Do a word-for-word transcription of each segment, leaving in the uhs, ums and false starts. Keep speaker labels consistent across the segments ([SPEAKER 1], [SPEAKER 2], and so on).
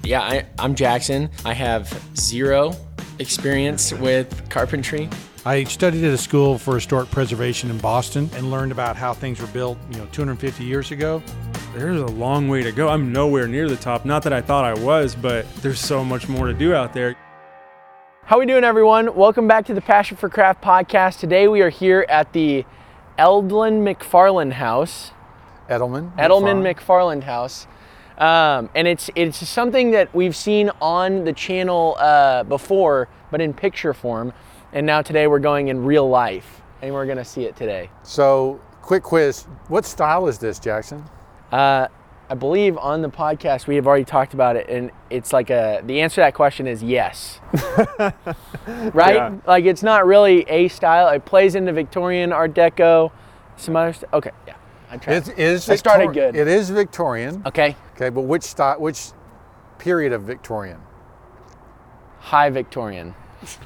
[SPEAKER 1] Yeah, I, I'm Jackson. I have zero experience with carpentry.
[SPEAKER 2] I studied at a school for historic preservation in Boston and learned about how things were built, you know, two hundred fifty years ago.
[SPEAKER 3] There's a long way to go. I'm nowhere near the top. Not that I thought I was, but there's so much more to do out there.
[SPEAKER 1] How we doing, everyone? Welcome back to the Passion for Craft podcast. Today we are here at the Eldlin McFarland House.
[SPEAKER 2] Edelman.
[SPEAKER 1] Edelman McFarland House. Um, and it's it's something that we've seen on the channel uh, before, but in picture form. And now today we're going in real life, and we're gonna see it today.
[SPEAKER 2] So, quick quiz. What style is this, Jackson?
[SPEAKER 1] Uh, I believe on the podcast we have already talked about it, and it's like a, the answer to that question is yes. Right?
[SPEAKER 3] Yeah.
[SPEAKER 1] Like it's not really a style. It plays into Victorian, Art Deco, some other stuff. Okay, yeah. I tried.
[SPEAKER 2] It is
[SPEAKER 1] I started
[SPEAKER 2] Victor-
[SPEAKER 1] good.
[SPEAKER 2] It is Victorian.
[SPEAKER 1] Okay.
[SPEAKER 2] Okay, but which style, which period of Victorian?
[SPEAKER 1] High Victorian.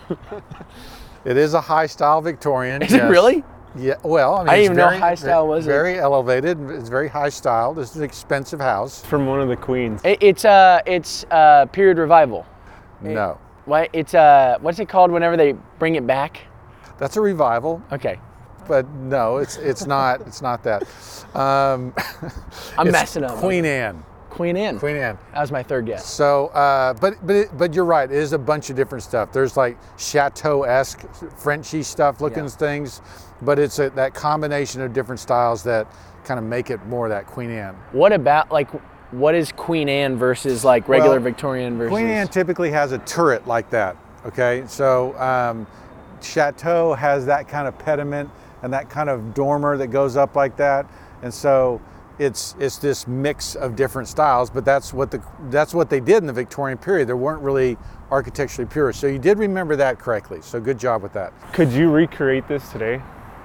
[SPEAKER 2] It is a high style Victorian.
[SPEAKER 1] Is
[SPEAKER 2] yes.
[SPEAKER 1] it really?
[SPEAKER 2] Yeah, well, I mean,
[SPEAKER 1] I didn't
[SPEAKER 2] it's
[SPEAKER 1] even know
[SPEAKER 2] very,
[SPEAKER 1] high style was it.
[SPEAKER 2] Very elevated. It's very high style. This is an expensive house.
[SPEAKER 3] From one of the queens.
[SPEAKER 1] It, it's uh it's uh period revival.
[SPEAKER 2] No,
[SPEAKER 1] What it's uh what's it called whenever they bring it back?
[SPEAKER 2] that's a revival,
[SPEAKER 1] Okay.
[SPEAKER 2] but no, it's it's not. It's not that. Um,
[SPEAKER 1] I'm
[SPEAKER 2] it's
[SPEAKER 1] messing up.
[SPEAKER 2] Queen Anne.
[SPEAKER 1] Queen Anne.
[SPEAKER 2] Queen Anne.
[SPEAKER 1] That was my third guess.
[SPEAKER 2] So, uh, but but it, but you're right. It is a bunch of different stuff. There's like chateau-esque, Frenchy stuff looking
[SPEAKER 1] Yeah.
[SPEAKER 2] things, but it's a, that combination of different styles that kind of make it more that Queen Anne.
[SPEAKER 1] What about like what is Queen Anne versus like regular
[SPEAKER 2] Well,
[SPEAKER 1] Victorian versus
[SPEAKER 2] Queen Anne typically has a turret like that. Okay, so um, chateau has that kind of pediment and that kind of dormer that goes up like that, and so. It's it's this mix of different styles, but that's what the that's what they did in the Victorian period. They weren't really architecturally pure. So you did remember that correctly. So good job with that.
[SPEAKER 3] Could you recreate this today?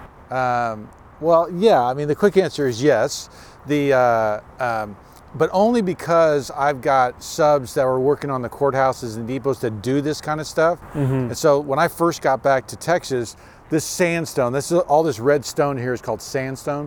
[SPEAKER 2] Um, well, yeah. I mean, the quick answer is yes. The uh, um, but only because I've got subs that were working on the courthouses and depots that do this kind of stuff.
[SPEAKER 3] Mm-hmm.
[SPEAKER 2] And so when I first got back to Texas, this sandstone, this is all this red stone here is called sandstone.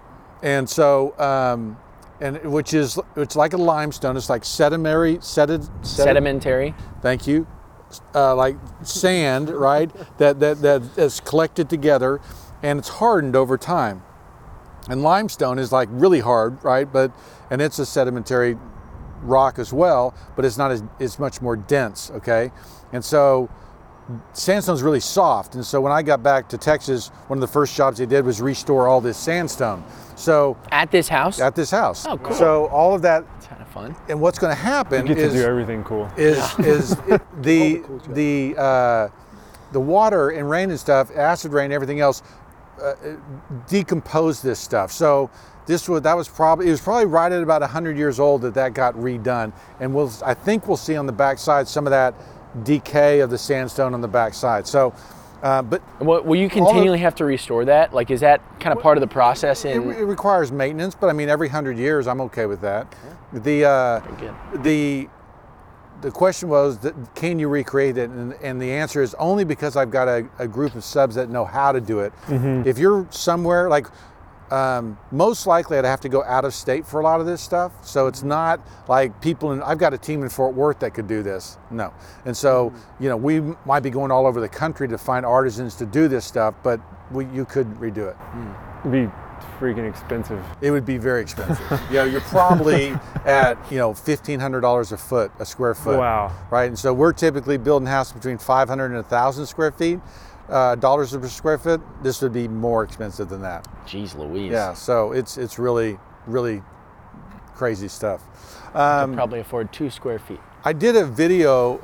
[SPEAKER 2] And so, um, and which is it's like a limestone. It's like sedimentary, sedid, sediment.
[SPEAKER 1] sedimentary?
[SPEAKER 2] Thank you. Uh, like sand, right? That that that is collected together, and it's hardened over time. And limestone is like really hard, right? But and it's a sedimentary rock as well, but it's not as it's much more dense. Okay, and so. Sandstone's really soft, and so when I got back to Texas, one of the first jobs they did was restore all this sandstone. So
[SPEAKER 1] At this house?
[SPEAKER 2] at this house.
[SPEAKER 1] Oh, cool.
[SPEAKER 2] So all of that,
[SPEAKER 1] That's kind of fun.
[SPEAKER 2] and what's going to happen
[SPEAKER 3] You get
[SPEAKER 2] is
[SPEAKER 3] to do everything cool.
[SPEAKER 2] is is it- the the uh, the water and rain and stuff, acid rain, everything else, uh, decompose this stuff. So this was that was probably it was probably right at about one hundred years old that that got redone, and we'll I think we'll see on the backside some of that decay of the sandstone on the backside. So, uh, but
[SPEAKER 1] Will, will you continually have to restore that? Like, is that kind of part of the process?
[SPEAKER 2] it,
[SPEAKER 1] In
[SPEAKER 2] it requires maintenance. But I mean, every hundred years, I'm okay with that. The uh,
[SPEAKER 1] Very good.
[SPEAKER 2] the the question was, that, can you recreate it? And, and the answer is only because I've got a, a group of subs that know how to do it.
[SPEAKER 3] Mm-hmm.
[SPEAKER 2] If you're somewhere like. Um, most likely I'd have to go out of state for a lot of this stuff. So it's not like people in, I've got a team in Fort Worth that could do this. No. And so, you know, we might be going all over the country to find artisans to do this stuff, but we, you could redo it.
[SPEAKER 3] It'd be freaking expensive.
[SPEAKER 2] It would be very expensive. You know, you're probably at, you know, fifteen hundred dollars a foot, a square foot.
[SPEAKER 3] Wow.
[SPEAKER 2] Right. And so we're typically building houses between five hundred and one thousand square feet. Uh, dollars per square foot. This would be more expensive than that.
[SPEAKER 1] Jeez Louise.
[SPEAKER 2] Yeah, so it's it's really really crazy stuff.
[SPEAKER 1] Could
[SPEAKER 2] Um,
[SPEAKER 1] probably afford two square feet.
[SPEAKER 2] I did a video.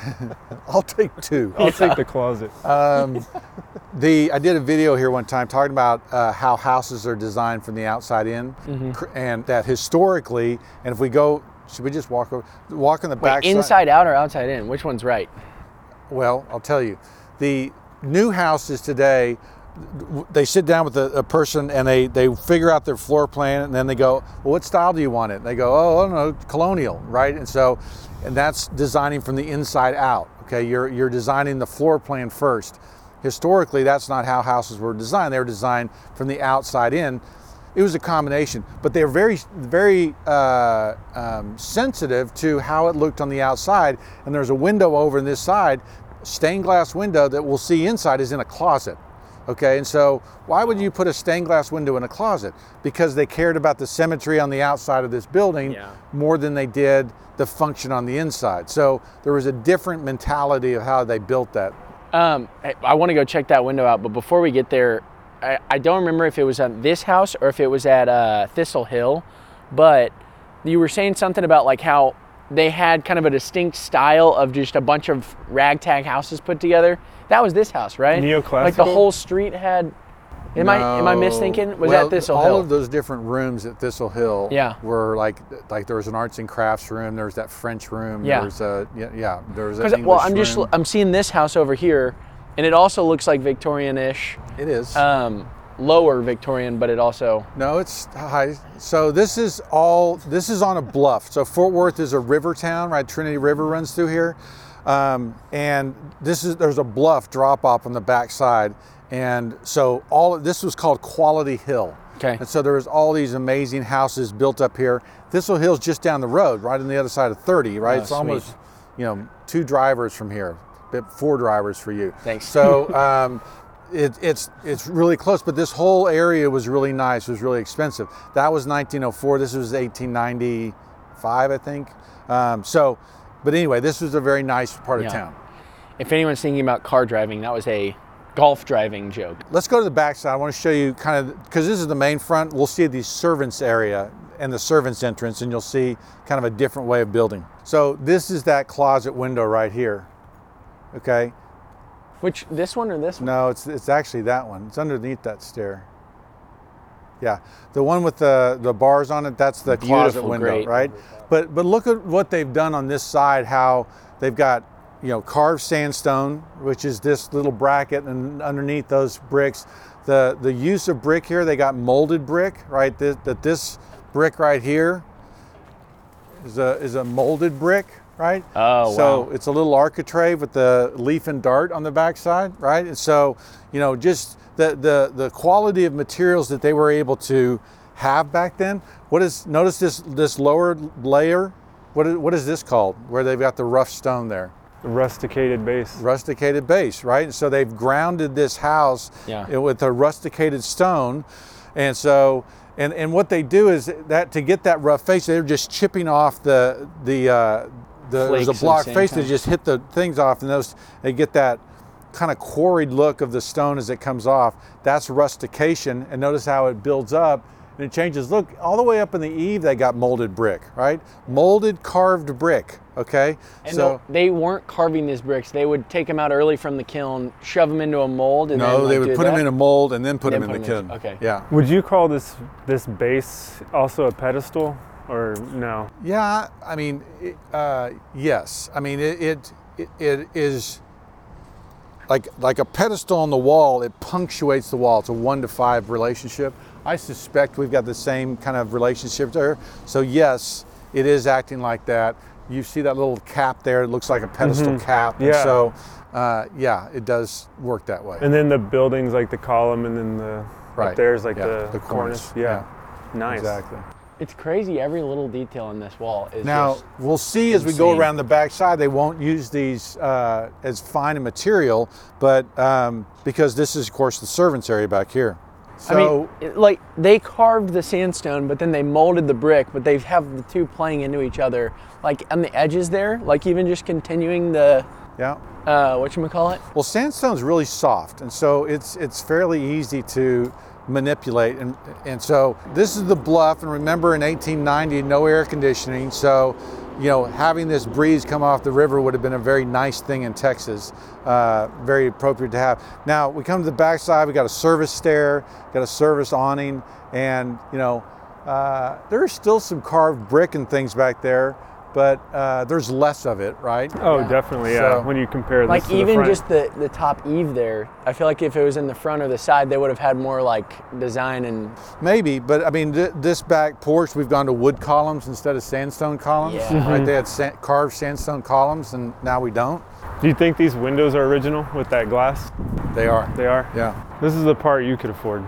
[SPEAKER 2] I'll take two.
[SPEAKER 3] I'll take the closet.
[SPEAKER 2] Um, the I did a video here one time talking about uh, how houses are designed from the outside in, cr- and that historically, and if we go, should we just walk over, walk on the
[SPEAKER 1] Wait,
[SPEAKER 2] back side?
[SPEAKER 1] inside out or outside in? Which one's right?
[SPEAKER 2] Well, I'll tell you, the new houses today, they sit down with a, a person and they, they figure out their floor plan, and then they go, well, what style do you want it? And they go, oh, I don't know, colonial, right? And so, and that's designing from the inside out. Okay, you're you're designing the floor plan first. Historically, that's not how houses were designed. They were designed from the outside in. it was a combination, but they're very, very uh, um, sensitive to how it looked on the outside. And there's a window over on this side, stained glass window that we'll see inside is in a closet. Okay, and so why would you put a stained glass window in a closet? Because they cared about the symmetry on the outside of this building
[SPEAKER 1] Yeah.
[SPEAKER 2] more than they did the function on the inside. So there was a different mentality of how they built that.
[SPEAKER 1] Um, I, I want to go check that window out, but before we get there, I, I don't remember if it was at this house or if it was at uh, Thistle Hill, but you were saying something about like how they had kind of a distinct style of just a bunch of ragtag houses put together. That was this house, right?
[SPEAKER 3] Neoclassical?
[SPEAKER 1] Like the whole street had. Am I am I misthinking? Was
[SPEAKER 2] well,
[SPEAKER 1] that Thistle
[SPEAKER 2] all
[SPEAKER 1] Hill?
[SPEAKER 2] of those different rooms at Thistle Hill
[SPEAKER 1] Yeah.
[SPEAKER 2] were like like there was an arts and crafts room, there was that French room,
[SPEAKER 1] Yeah.
[SPEAKER 2] there was a yeah, yeah there was an
[SPEAKER 1] 'Cause,
[SPEAKER 2] English
[SPEAKER 1] well, I'm just
[SPEAKER 2] room.
[SPEAKER 1] I'm seeing this house over here, and it also looks like Victorian-ish,
[SPEAKER 2] It is.
[SPEAKER 1] um, lower Victorian, but it also.
[SPEAKER 2] No, it's high. So this is all, this is on a bluff. So Fort Worth is a river town, right? Trinity River runs through here. Um, and this is, there's a bluff drop off on the back side. And so all of this was called Quality Hill.
[SPEAKER 1] Okay.
[SPEAKER 2] And so there was all these amazing houses built up here. Thistle Hill's just down the road, right on the other side of thirty, right?
[SPEAKER 1] Oh,
[SPEAKER 2] it's
[SPEAKER 1] sweet.
[SPEAKER 2] almost, you know, two drivers from here, but four drivers for you.
[SPEAKER 1] Thanks.
[SPEAKER 2] So, um, It, it's it's really close, but this whole area was really nice. It was really expensive. That was nineteen oh four. This was eighteen ninety-five, I think. Um, so, but anyway, this was a very nice part
[SPEAKER 1] Yeah.
[SPEAKER 2] of town.
[SPEAKER 1] If anyone's thinking about car driving, that was a golf driving joke.
[SPEAKER 2] Let's go to the back side. I want to show you kind of, because this is the main front. We'll see the servants area and the servants entrance, and you'll see kind of a different way of building. So this is that closet window right here. Okay.
[SPEAKER 1] Which, this one or this one?
[SPEAKER 2] No, it's it's actually that one. It's underneath that stair. Yeah, the one with the the bars on it. That's the closet
[SPEAKER 1] Beautiful,
[SPEAKER 2] window,
[SPEAKER 1] great.
[SPEAKER 2] right? But but look at what they've done on this side. How they've got, you know, carved sandstone, which is this little bracket, and underneath those bricks, the the use of brick here. They got molded brick, right? This, that this brick right here is a is a molded brick. Right?
[SPEAKER 1] Oh,
[SPEAKER 2] so
[SPEAKER 1] wow.
[SPEAKER 2] it's a little architrave with the leaf and dart on the backside, right? And so, you know, just the, the, the quality of materials that they were able to have back then. What is, notice this, this lower layer, what is, what is this called? Where they've got the rough stone there.
[SPEAKER 3] The rusticated base.
[SPEAKER 2] Rusticated base, right? And so they've grounded this house
[SPEAKER 1] Yeah.
[SPEAKER 2] with a rusticated stone. And so, and, and what they do is that to get that rough face, they're just chipping off the, the, uh, The, there's
[SPEAKER 1] Flakes
[SPEAKER 2] a block
[SPEAKER 1] of
[SPEAKER 2] face
[SPEAKER 1] sand.
[SPEAKER 2] that just hit the things off, and those they get that kind of quarried look of the stone as it comes off. That's rustication, and notice how it builds up and it changes. Look, all the way up in the eave, they got molded brick, right? Molded, carved brick. Okay,
[SPEAKER 1] And
[SPEAKER 2] so
[SPEAKER 1] they weren't carving these bricks. They would take them out early from the kiln, shove them into a mold, and
[SPEAKER 2] no,
[SPEAKER 1] then, like,
[SPEAKER 2] they would
[SPEAKER 1] do
[SPEAKER 2] put
[SPEAKER 1] that?
[SPEAKER 2] them in a mold and then put
[SPEAKER 1] Then
[SPEAKER 2] them in
[SPEAKER 1] put
[SPEAKER 2] the
[SPEAKER 1] 'em in-
[SPEAKER 2] kiln.
[SPEAKER 1] okay.
[SPEAKER 2] Yeah.
[SPEAKER 3] Would you call this this base also a pedestal, or no?
[SPEAKER 2] Yeah, I mean, it, uh, yes. I mean, it, it it it is like like a pedestal on the wall. It punctuates the wall. It's a one to five relationship. I suspect we've got the same kind of relationship there. So yes, it is acting like that. You see that little cap there? It looks like a pedestal cap. And
[SPEAKER 3] Yeah.
[SPEAKER 2] so uh, yeah, it does work that way.
[SPEAKER 3] And then the buildings, like the column, and then the
[SPEAKER 2] Right.
[SPEAKER 3] up there's like
[SPEAKER 2] Yeah,
[SPEAKER 3] the,
[SPEAKER 2] the cornice.
[SPEAKER 3] Yeah. Nice.
[SPEAKER 2] Exactly.
[SPEAKER 1] It's crazy. Every little detail on this wall is
[SPEAKER 2] Now,
[SPEAKER 1] just
[SPEAKER 2] we'll see as we go
[SPEAKER 1] insane.
[SPEAKER 2] around the back side, they won't use these uh, as fine a material, but um, because this is, of course, the servants area back here. So,
[SPEAKER 1] I mean, it- like they carved the sandstone, but then they molded the brick, but they have the two playing into each other, like on the edges there, like even just continuing the,
[SPEAKER 2] yeah.
[SPEAKER 1] uh, whatchamacallit?
[SPEAKER 2] Well, sandstone's really soft, and so it's it's fairly easy to manipulate. And, and so this is the bluff, and remember in eighteen ninety, no air conditioning, so you know, having this breeze come off the river would have been a very nice thing in Texas, uh, very appropriate to have. Now we come to the back side, we got a service stair, got a service awning, and you know, uh, there's still some carved brick and things back there, but uh, there's less of it, right?
[SPEAKER 3] Oh,
[SPEAKER 1] Yeah.
[SPEAKER 3] definitely, yeah.
[SPEAKER 2] So-
[SPEAKER 3] when you compare this
[SPEAKER 1] Like
[SPEAKER 3] to the
[SPEAKER 1] even
[SPEAKER 3] front.
[SPEAKER 1] just the, the top eave there, I feel like if it was in the front or the side, they would have had more like design and
[SPEAKER 2] Maybe, but I mean, th- this back porch, we've gone to wood columns instead of sandstone columns.
[SPEAKER 1] Yeah.
[SPEAKER 2] Right? They had sa- carved sandstone columns, and now we don't.
[SPEAKER 3] Do you think these windows are original with that glass?
[SPEAKER 2] They are.
[SPEAKER 3] They are?
[SPEAKER 2] Yeah.
[SPEAKER 3] This is the part you could afford.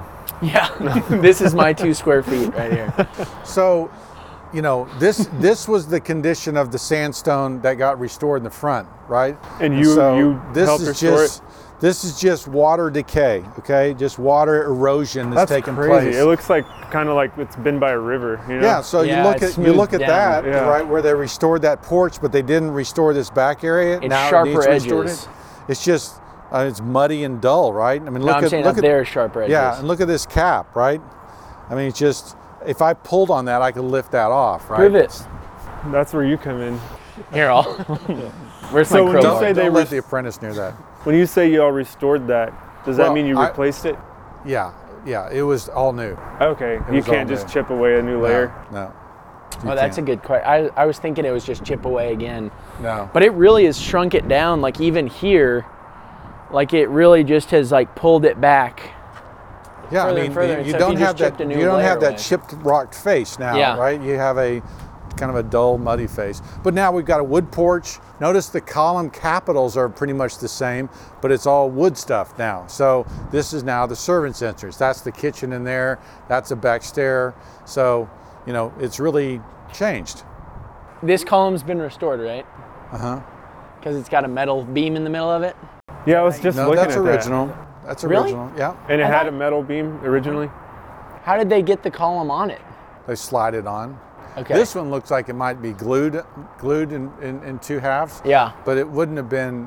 [SPEAKER 1] Yeah, this is my two square feet right here.
[SPEAKER 2] So, you know, this this was the condition of the sandstone that got restored in the front, right?
[SPEAKER 3] And you
[SPEAKER 2] so
[SPEAKER 3] you
[SPEAKER 2] this
[SPEAKER 3] helped
[SPEAKER 2] is
[SPEAKER 3] restore
[SPEAKER 2] just
[SPEAKER 3] it?
[SPEAKER 2] this is just water decay, okay? Just water erosion that's,
[SPEAKER 3] That's
[SPEAKER 2] taking
[SPEAKER 3] crazy.
[SPEAKER 2] place.
[SPEAKER 3] It looks like kind of like it's been by a river, you know?
[SPEAKER 2] Yeah, so
[SPEAKER 1] Yeah,
[SPEAKER 2] you look
[SPEAKER 1] it's
[SPEAKER 2] at you look
[SPEAKER 1] smoothed
[SPEAKER 2] at
[SPEAKER 1] down.
[SPEAKER 2] that,
[SPEAKER 3] Yeah.
[SPEAKER 2] right, where they restored that porch, but they didn't restore this back area.
[SPEAKER 1] It's
[SPEAKER 2] now
[SPEAKER 1] sharper
[SPEAKER 2] it needs restored.
[SPEAKER 1] edges.
[SPEAKER 2] It's just uh, it's muddy and dull, right? I mean,
[SPEAKER 1] No,
[SPEAKER 2] look
[SPEAKER 1] I'm
[SPEAKER 2] at
[SPEAKER 1] saying
[SPEAKER 2] look
[SPEAKER 1] up
[SPEAKER 2] at
[SPEAKER 1] there, sharper edges.
[SPEAKER 2] yeah, and look at this cap, right? I mean, it's just if I pulled on that, I could lift that off, right?
[SPEAKER 1] Prove it.
[SPEAKER 3] That's where you come in.
[SPEAKER 1] Here, I'll. Where's
[SPEAKER 3] So
[SPEAKER 1] my
[SPEAKER 3] when you
[SPEAKER 1] crowbar?
[SPEAKER 3] say
[SPEAKER 2] Don't
[SPEAKER 3] they
[SPEAKER 2] let
[SPEAKER 3] res-
[SPEAKER 2] the apprentice near that.
[SPEAKER 3] When you say you all restored that, does that
[SPEAKER 2] Well,
[SPEAKER 3] mean you
[SPEAKER 2] I-
[SPEAKER 3] replaced it?
[SPEAKER 2] Yeah, yeah, it was all new.
[SPEAKER 3] Okay, you
[SPEAKER 2] was all
[SPEAKER 3] can't just
[SPEAKER 2] new.
[SPEAKER 3] chip away a new layer.
[SPEAKER 2] No, no.
[SPEAKER 1] Oh, that's a good question. I, I was thinking it was just chip away again.
[SPEAKER 2] no.
[SPEAKER 1] But it really has shrunk it down, like even here, like it really just has like pulled it back.
[SPEAKER 2] Yeah,
[SPEAKER 1] further
[SPEAKER 2] I
[SPEAKER 1] and
[SPEAKER 2] mean,
[SPEAKER 1] further,
[SPEAKER 2] you,
[SPEAKER 1] and
[SPEAKER 2] you
[SPEAKER 1] so if
[SPEAKER 2] don't
[SPEAKER 1] you just
[SPEAKER 2] have that.
[SPEAKER 1] chipped a new
[SPEAKER 2] You don't
[SPEAKER 1] layer
[SPEAKER 2] have that
[SPEAKER 1] away.
[SPEAKER 2] chipped, rocked face now,
[SPEAKER 1] Yeah.
[SPEAKER 2] right? You have a kind of a dull, muddy face. But now we've got a wood porch. Notice the column capitals are pretty much the same, but it's all wood stuff now. So this is now the servants' entrance. That's the kitchen in there. That's a back stair. So you know, it's really changed.
[SPEAKER 1] This column's been restored, right?
[SPEAKER 2] Uh huh.
[SPEAKER 1] Because it's got a metal beam in the middle of it.
[SPEAKER 3] Yeah, I was just
[SPEAKER 2] No,
[SPEAKER 3] looking
[SPEAKER 2] that's
[SPEAKER 3] at
[SPEAKER 2] original. That's
[SPEAKER 1] Really?
[SPEAKER 2] original. Yeah.
[SPEAKER 3] that. And it
[SPEAKER 1] I
[SPEAKER 3] had
[SPEAKER 1] thought-
[SPEAKER 3] a metal beam originally?
[SPEAKER 1] How did they get the column on it?
[SPEAKER 2] They slide it on.
[SPEAKER 1] Okay.
[SPEAKER 2] This one looks like it might be glued, glued in, in, in two halves.
[SPEAKER 1] Yeah.
[SPEAKER 2] But it wouldn't have been.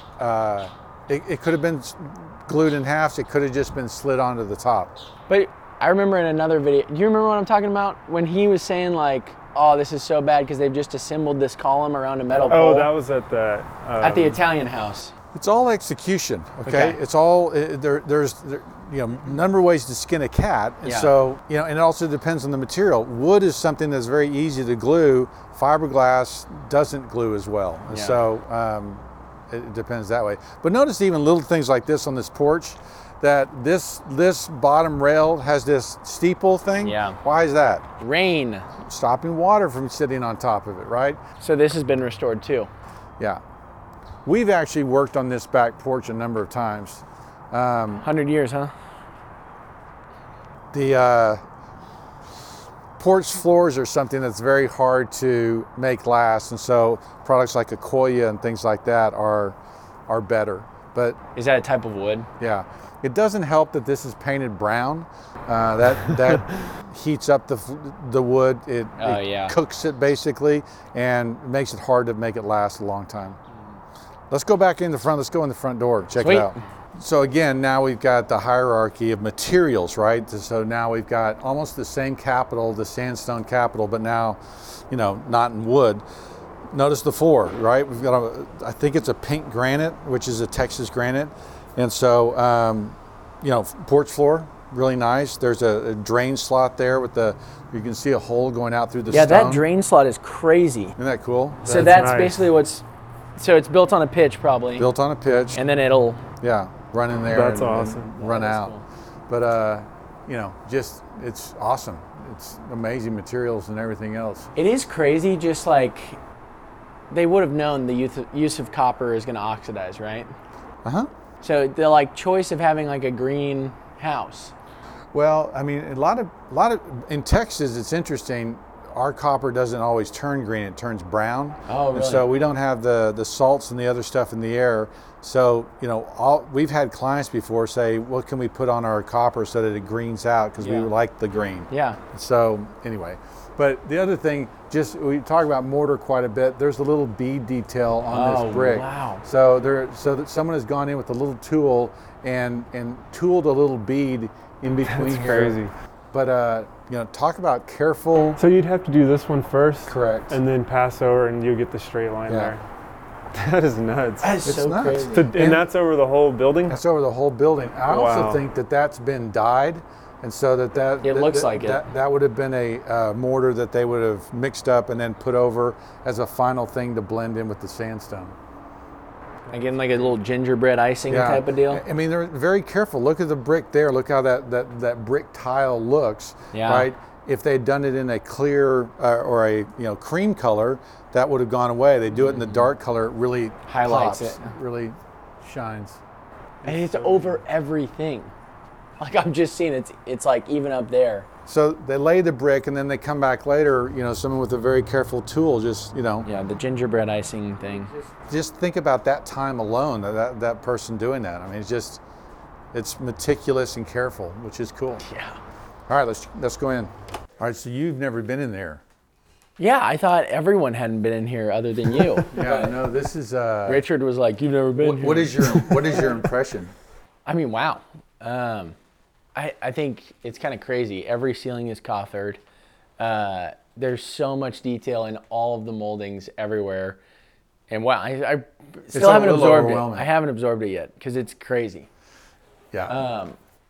[SPEAKER 2] Uh, it, it could have been s- glued in halves. It could have just been slid onto the top.
[SPEAKER 1] But I remember in another video, do you remember what I'm talking about? When he was saying like, oh, this is so bad because they've just assembled this column around a metal
[SPEAKER 3] Oh,
[SPEAKER 1] pole
[SPEAKER 3] that was at the um,
[SPEAKER 1] at the Italian house.
[SPEAKER 2] It's all execution. Okay.
[SPEAKER 1] Okay.
[SPEAKER 2] It's all uh, there. There's there, you know number of ways to skin a cat, and
[SPEAKER 1] Yeah.
[SPEAKER 2] so you know, and it also depends on the material. Wood is something that's very easy to glue. Fiberglass doesn't glue as well, and
[SPEAKER 1] Yeah.
[SPEAKER 2] so um, it depends that way. But notice even little things like this on this porch, that this this bottom rail has this steeple thing.
[SPEAKER 1] Yeah.
[SPEAKER 2] Why is that?
[SPEAKER 1] Rain.
[SPEAKER 2] Stopping water from sitting on top of it, right?
[SPEAKER 1] So this has been restored too.
[SPEAKER 2] Yeah. We've actually worked on this back porch a number of times.
[SPEAKER 1] one hundred years, huh?
[SPEAKER 2] The uh, porch floors are something that's very hard to make last, and so products like Akoya and things like that are are better. But
[SPEAKER 1] Is that a type of wood?
[SPEAKER 2] yeah, it doesn't help that this is painted brown. Uh, that that heats up the f- the wood. It,
[SPEAKER 1] Oh,
[SPEAKER 2] it
[SPEAKER 1] yeah.
[SPEAKER 2] cooks it basically, and makes it hard to make it last a long time. Let's go back in the front. Let's go in the front door. Check
[SPEAKER 1] Sweet.
[SPEAKER 2] it out. So again, now we've got the hierarchy of materials, right? So now we've got almost the same capital, the sandstone capital, but now, you know, not in wood. Notice the floor, right? We've got a, I think it's a pink granite, which is a Texas granite. And so, um, you know, porch floor, really nice. There's a, a drain slot there with the, you can see a hole going out through the
[SPEAKER 1] Yeah,
[SPEAKER 2] stone.
[SPEAKER 1] that drain slot is crazy.
[SPEAKER 2] Isn't that cool?
[SPEAKER 1] So
[SPEAKER 3] That's
[SPEAKER 1] that's
[SPEAKER 3] nice.
[SPEAKER 1] basically what's, so it's built on a pitch probably.
[SPEAKER 2] Built on a pitch.
[SPEAKER 1] And then it'll,
[SPEAKER 2] Yeah, run in there
[SPEAKER 3] That's
[SPEAKER 2] and, and
[SPEAKER 3] awesome.
[SPEAKER 2] run
[SPEAKER 1] That is
[SPEAKER 2] out.
[SPEAKER 1] cool.
[SPEAKER 2] But uh, you know, just it's awesome. It's amazing materials and everything else.
[SPEAKER 1] it is crazy just like, they would have known the use of, use of copper is going to oxidize, right?
[SPEAKER 2] Uh huh.
[SPEAKER 1] So the like choice of having like a green house.
[SPEAKER 2] Well, I mean, a lot of a lot of in Texas, it's interesting. Our copper doesn't always turn green; it turns brown.
[SPEAKER 1] Oh,
[SPEAKER 2] And
[SPEAKER 1] really?
[SPEAKER 2] so we don't have the the salts and the other stuff in the air. So you know, all we've had clients before say, "What can we put on our copper so that it greens out?" Because
[SPEAKER 1] Yeah.
[SPEAKER 2] we like the green.
[SPEAKER 1] Yeah.
[SPEAKER 2] So anyway, but the other thing, just we talk about mortar quite a bit. There's a little bead detail on
[SPEAKER 1] Oh,
[SPEAKER 2] this brick.
[SPEAKER 1] wow.
[SPEAKER 2] So there, so that someone has gone in with a little tool and and tooled a little bead in between
[SPEAKER 3] That's
[SPEAKER 2] here.
[SPEAKER 3] crazy.
[SPEAKER 2] But uh, you know, talk about careful.
[SPEAKER 3] So you'd have to do this one first,
[SPEAKER 2] Correct.
[SPEAKER 3] and then pass over, and you'll get the straight line
[SPEAKER 2] Yeah.
[SPEAKER 3] there. That is nuts.
[SPEAKER 1] That's
[SPEAKER 2] It's
[SPEAKER 1] so
[SPEAKER 2] nuts.
[SPEAKER 1] crazy.
[SPEAKER 3] So- and,
[SPEAKER 2] and-
[SPEAKER 3] that's over the whole building.
[SPEAKER 2] That's over the whole building. I also
[SPEAKER 3] Wow.
[SPEAKER 2] think that that's been dyed, and so that that
[SPEAKER 1] It
[SPEAKER 2] that-
[SPEAKER 1] looks
[SPEAKER 2] that,
[SPEAKER 1] like it.
[SPEAKER 2] That, that would have been a uh, mortar that they would have mixed up and then put over as a final thing to blend in with the sandstone.
[SPEAKER 1] Again, like a little gingerbread icing type of deal.
[SPEAKER 2] I mean, they're very careful. Look at the brick there. Look how that, that, that brick tile looks,
[SPEAKER 1] Yeah.
[SPEAKER 2] right? If they'd done it in a clear uh, or a you know cream color, that would have gone away. They do it in the dark color, it really
[SPEAKER 1] Highlights
[SPEAKER 2] pops,
[SPEAKER 1] it.
[SPEAKER 2] really shines.
[SPEAKER 1] And it's over everything. Like I'm just seeing it's it's like even up there.
[SPEAKER 2] So they lay the brick and then they come back later, you know, someone with a very careful tool, just, you know.
[SPEAKER 1] Yeah, the gingerbread icing thing.
[SPEAKER 2] Just think about that time alone, that, that person doing that. I mean, it's just, it's meticulous and careful, which is cool.
[SPEAKER 1] Yeah.
[SPEAKER 2] All right, let's, let's go in. All right, so you've never been in there.
[SPEAKER 1] Yeah, I thought everyone hadn't been in here other than you.
[SPEAKER 2] Yeah, no, this is, uh,
[SPEAKER 1] Richard was like, you've never been
[SPEAKER 2] what,
[SPEAKER 1] here.
[SPEAKER 2] what is your, what is your impression?
[SPEAKER 1] I mean, wow. Um, I, I think it's kind of crazy. Every ceiling is coffered. Uh, there's so much detail in all of the moldings everywhere. And wow, I, I still
[SPEAKER 2] a
[SPEAKER 1] haven't
[SPEAKER 2] little
[SPEAKER 1] absorbed it.
[SPEAKER 2] overwhelming.
[SPEAKER 1] I haven't absorbed it yet because it's crazy.
[SPEAKER 2] Yeah.
[SPEAKER 1] Um,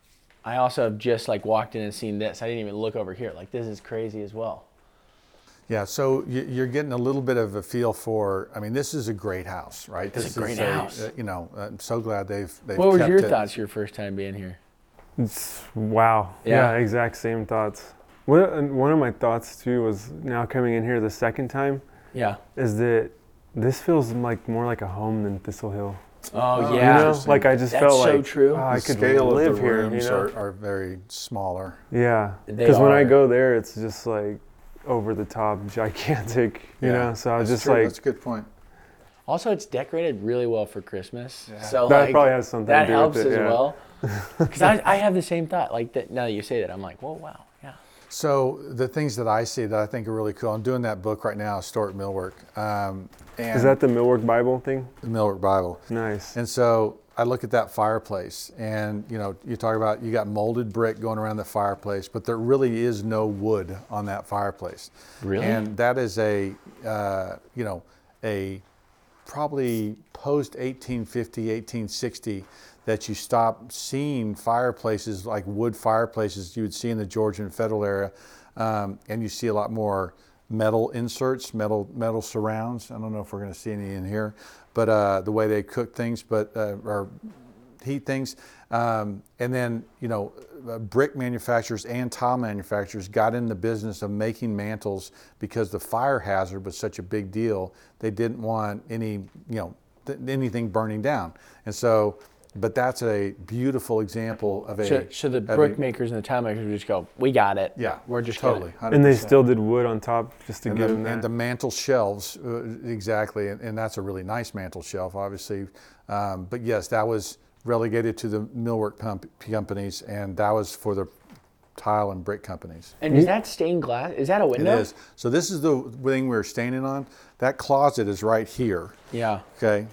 [SPEAKER 1] I also have just like walked in and seen this. I didn't even look over here. Like this is crazy as well.
[SPEAKER 2] Yeah, so you- you're getting a little bit of a feel for, I mean, this is a great house, right?
[SPEAKER 1] It's a
[SPEAKER 2] This
[SPEAKER 1] great
[SPEAKER 2] is
[SPEAKER 1] house.
[SPEAKER 2] uh, you know, I'm so glad they've, they've
[SPEAKER 1] What was
[SPEAKER 2] kept
[SPEAKER 1] your
[SPEAKER 2] it.
[SPEAKER 1] thoughts your first time being here?
[SPEAKER 3] It's, wow.
[SPEAKER 1] Yeah.
[SPEAKER 3] Yeah. exact same thoughts. One, and one of my thoughts too was now coming in here the second time
[SPEAKER 1] Yeah.
[SPEAKER 3] is that this feels like more like a home than Thistle Hill.
[SPEAKER 1] Oh,
[SPEAKER 2] Oh,
[SPEAKER 3] You
[SPEAKER 1] yeah.
[SPEAKER 3] know, like I just
[SPEAKER 1] That's
[SPEAKER 3] felt
[SPEAKER 1] so
[SPEAKER 3] like
[SPEAKER 1] true.
[SPEAKER 3] oh, I
[SPEAKER 2] The
[SPEAKER 3] could
[SPEAKER 2] scale
[SPEAKER 3] live
[SPEAKER 2] of the
[SPEAKER 3] here. You
[SPEAKER 2] rooms
[SPEAKER 3] know?
[SPEAKER 2] are, are very smaller.
[SPEAKER 3] Yeah,
[SPEAKER 1] They
[SPEAKER 3] because when I
[SPEAKER 1] are.
[SPEAKER 3] go there, it's just like over the top, gigantic. You
[SPEAKER 2] Yeah,
[SPEAKER 3] know, so I was
[SPEAKER 2] that's
[SPEAKER 3] just
[SPEAKER 2] true.
[SPEAKER 3] like
[SPEAKER 2] That's a good point.
[SPEAKER 1] Also, it's decorated really well for Christmas.
[SPEAKER 2] Yeah.
[SPEAKER 1] So
[SPEAKER 3] that
[SPEAKER 1] like,
[SPEAKER 3] probably has something
[SPEAKER 1] that
[SPEAKER 3] to do
[SPEAKER 1] helps
[SPEAKER 3] with it.
[SPEAKER 1] as
[SPEAKER 3] yeah.
[SPEAKER 1] well. Because I, I have the same thought. Like that, now that you say that, I'm like, whoa, wow, yeah.
[SPEAKER 2] So the things that I see that I think are really cool, I'm doing that book right now, Stuart Millwork. Um, and
[SPEAKER 3] Is that the Millwork Bible thing?
[SPEAKER 2] the Millwork Bible?
[SPEAKER 3] Nice.
[SPEAKER 2] And so I look at that fireplace and, you know, you talk about, you got molded brick going around the fireplace, but there really is no wood on that fireplace.
[SPEAKER 1] Really?
[SPEAKER 2] And that is a, uh, you know, a probably post eighteen fifty, eighteen sixty that you stop seeing fireplaces like wood fireplaces you would see in the Georgian Federal era. Um, and you see a lot more metal inserts, metal metal surrounds. I don't know if we're going to see any in here, but uh, the way they cook things, but uh, or heat things, um, and then you know, uh, brick manufacturers and tile manufacturers got in the business of making mantles because the fire hazard was such a big deal. They didn't want any you know th- anything burning down, and so. But that's a beautiful example of a.
[SPEAKER 1] So, so the
[SPEAKER 2] of a-
[SPEAKER 1] brick makers and the tile makers would just go, we got it.
[SPEAKER 2] Yeah,
[SPEAKER 1] We're just
[SPEAKER 2] totally.
[SPEAKER 1] gonna-"
[SPEAKER 3] And they
[SPEAKER 2] one hundred percent.
[SPEAKER 3] still did wood on top just to
[SPEAKER 2] And
[SPEAKER 3] give
[SPEAKER 2] the,
[SPEAKER 3] them that.
[SPEAKER 2] and the mantle shelves, uh, exactly, and, and that's a really nice mantle shelf, obviously. Um, but yes, that was relegated to the millwork pump companies, and that was for the tile and brick companies.
[SPEAKER 1] And is that stained glass? Is that a
[SPEAKER 2] It
[SPEAKER 1] window?
[SPEAKER 2] is. So this is the thing we're standing on. That closet is right here.
[SPEAKER 1] Yeah.
[SPEAKER 2] Okay.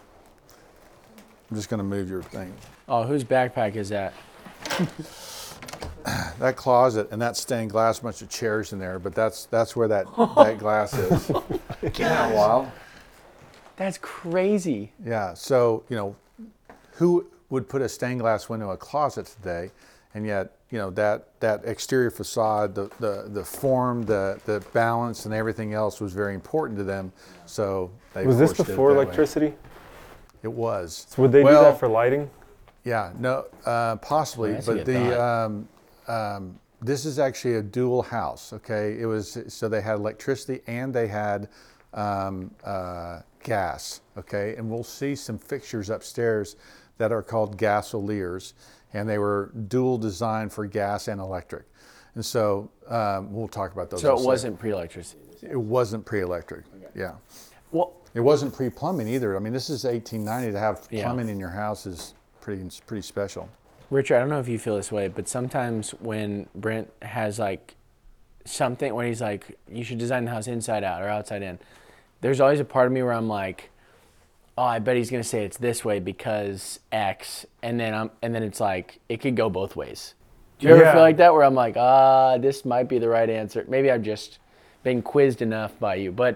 [SPEAKER 2] I'm just going to move your thing.
[SPEAKER 1] Oh, whose backpack is that?
[SPEAKER 2] That closet and that stained glass, bunch of chairs in there, but that's that's where that that glass is. Isn't that wild?
[SPEAKER 1] That's crazy.
[SPEAKER 2] Yeah. So you know, who would put a stained glass window in a closet today? And yet, you know, that that exterior facade, the the, the form, the the balance, and everything else was very important to them. So they
[SPEAKER 3] Was this
[SPEAKER 2] forced it
[SPEAKER 3] before
[SPEAKER 2] that way.
[SPEAKER 3] electricity?
[SPEAKER 2] It was.
[SPEAKER 3] So would they
[SPEAKER 2] Well,
[SPEAKER 3] do that for lighting?
[SPEAKER 2] Yeah, no, uh, possibly,
[SPEAKER 1] That's a
[SPEAKER 2] but
[SPEAKER 1] good
[SPEAKER 2] the
[SPEAKER 1] thought.
[SPEAKER 2] um, um, this is actually a dual house. Okay, it was so they had electricity and they had um, uh, gas. Okay, and we'll see some fixtures upstairs that are called gasoliers, and they were dual designed for gas and electric. And so um, we'll talk about those.
[SPEAKER 1] So
[SPEAKER 2] in a
[SPEAKER 1] it
[SPEAKER 2] second.
[SPEAKER 1] wasn't pre-electricity.
[SPEAKER 2] It wasn't pre-electric. Yeah.
[SPEAKER 1] Well,
[SPEAKER 2] It wasn't pre-plumbing either. I mean, this is eighteen ninety. To have
[SPEAKER 1] Yeah.
[SPEAKER 2] plumbing in your house is pretty pretty special.
[SPEAKER 1] Richard, I don't know if you feel this way, but sometimes when Brent has like something when he's like, you should design the house inside out or outside in, there's always a part of me where I'm like, oh, I bet he's gonna say it's this way because X, and then I'm and then it's like it could go both ways. Do you ever
[SPEAKER 3] Yeah.
[SPEAKER 1] feel like that where I'm like, ah, this might be the right answer? Maybe I've just been quizzed enough by you, but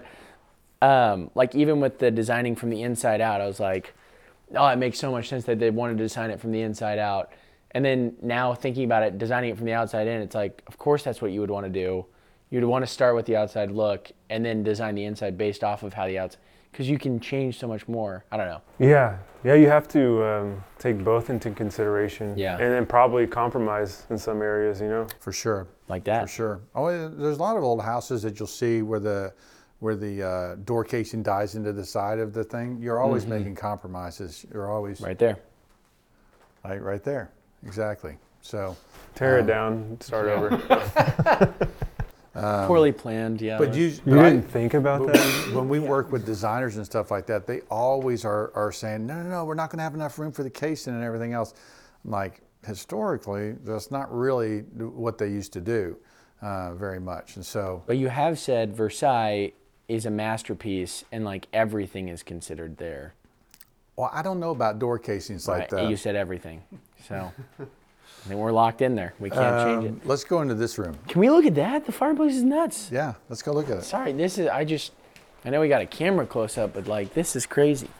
[SPEAKER 1] um, like even with the designing from the inside out, I was like, oh, it makes so much sense that they wanted to design it from the inside out. And then now thinking about it, designing it from the outside in, it's like, of course that's what you would want to do. You'd want to start with the outside look and then design the inside based off of how the outside, because you can change so much more. I don't know.
[SPEAKER 3] Yeah, yeah. You have to um, take both into consideration.
[SPEAKER 1] Yeah.
[SPEAKER 3] And then probably compromise in some areas. You know.
[SPEAKER 2] For sure.
[SPEAKER 1] Like that.
[SPEAKER 2] For sure. Oh, yeah, there's a lot of old houses that you'll see where the where the uh, door casing dies into the side of the thing. You're always
[SPEAKER 1] Mm-hmm.
[SPEAKER 2] making compromises. You're always
[SPEAKER 1] Right there.
[SPEAKER 2] right, right there. Exactly. So
[SPEAKER 4] Tear
[SPEAKER 2] um,
[SPEAKER 4] it down, start over.
[SPEAKER 1] Poorly planned, yeah.
[SPEAKER 2] But you,
[SPEAKER 4] You
[SPEAKER 2] but I-
[SPEAKER 4] didn't think about
[SPEAKER 2] but
[SPEAKER 4] that?
[SPEAKER 2] when we work with designers and stuff like that, they always are, are saying, no, no, no, we're not going to have enough room for the casing and everything else. I'm like, historically, that's not really what they used to do uh, very much. And so,
[SPEAKER 1] But you have said Versailles is a masterpiece and like everything is considered there.
[SPEAKER 2] well, I don't know about door casings like
[SPEAKER 1] Right?
[SPEAKER 2] that.
[SPEAKER 1] You said everything. So I think we're locked in there. We can't change it.
[SPEAKER 2] Um, let's go into this room.
[SPEAKER 1] Can we look at that? The fireplace is nuts.
[SPEAKER 2] Yeah, let's go look at it.
[SPEAKER 1] Sorry, this is, I just, I know we got a camera close up, but like, this is crazy.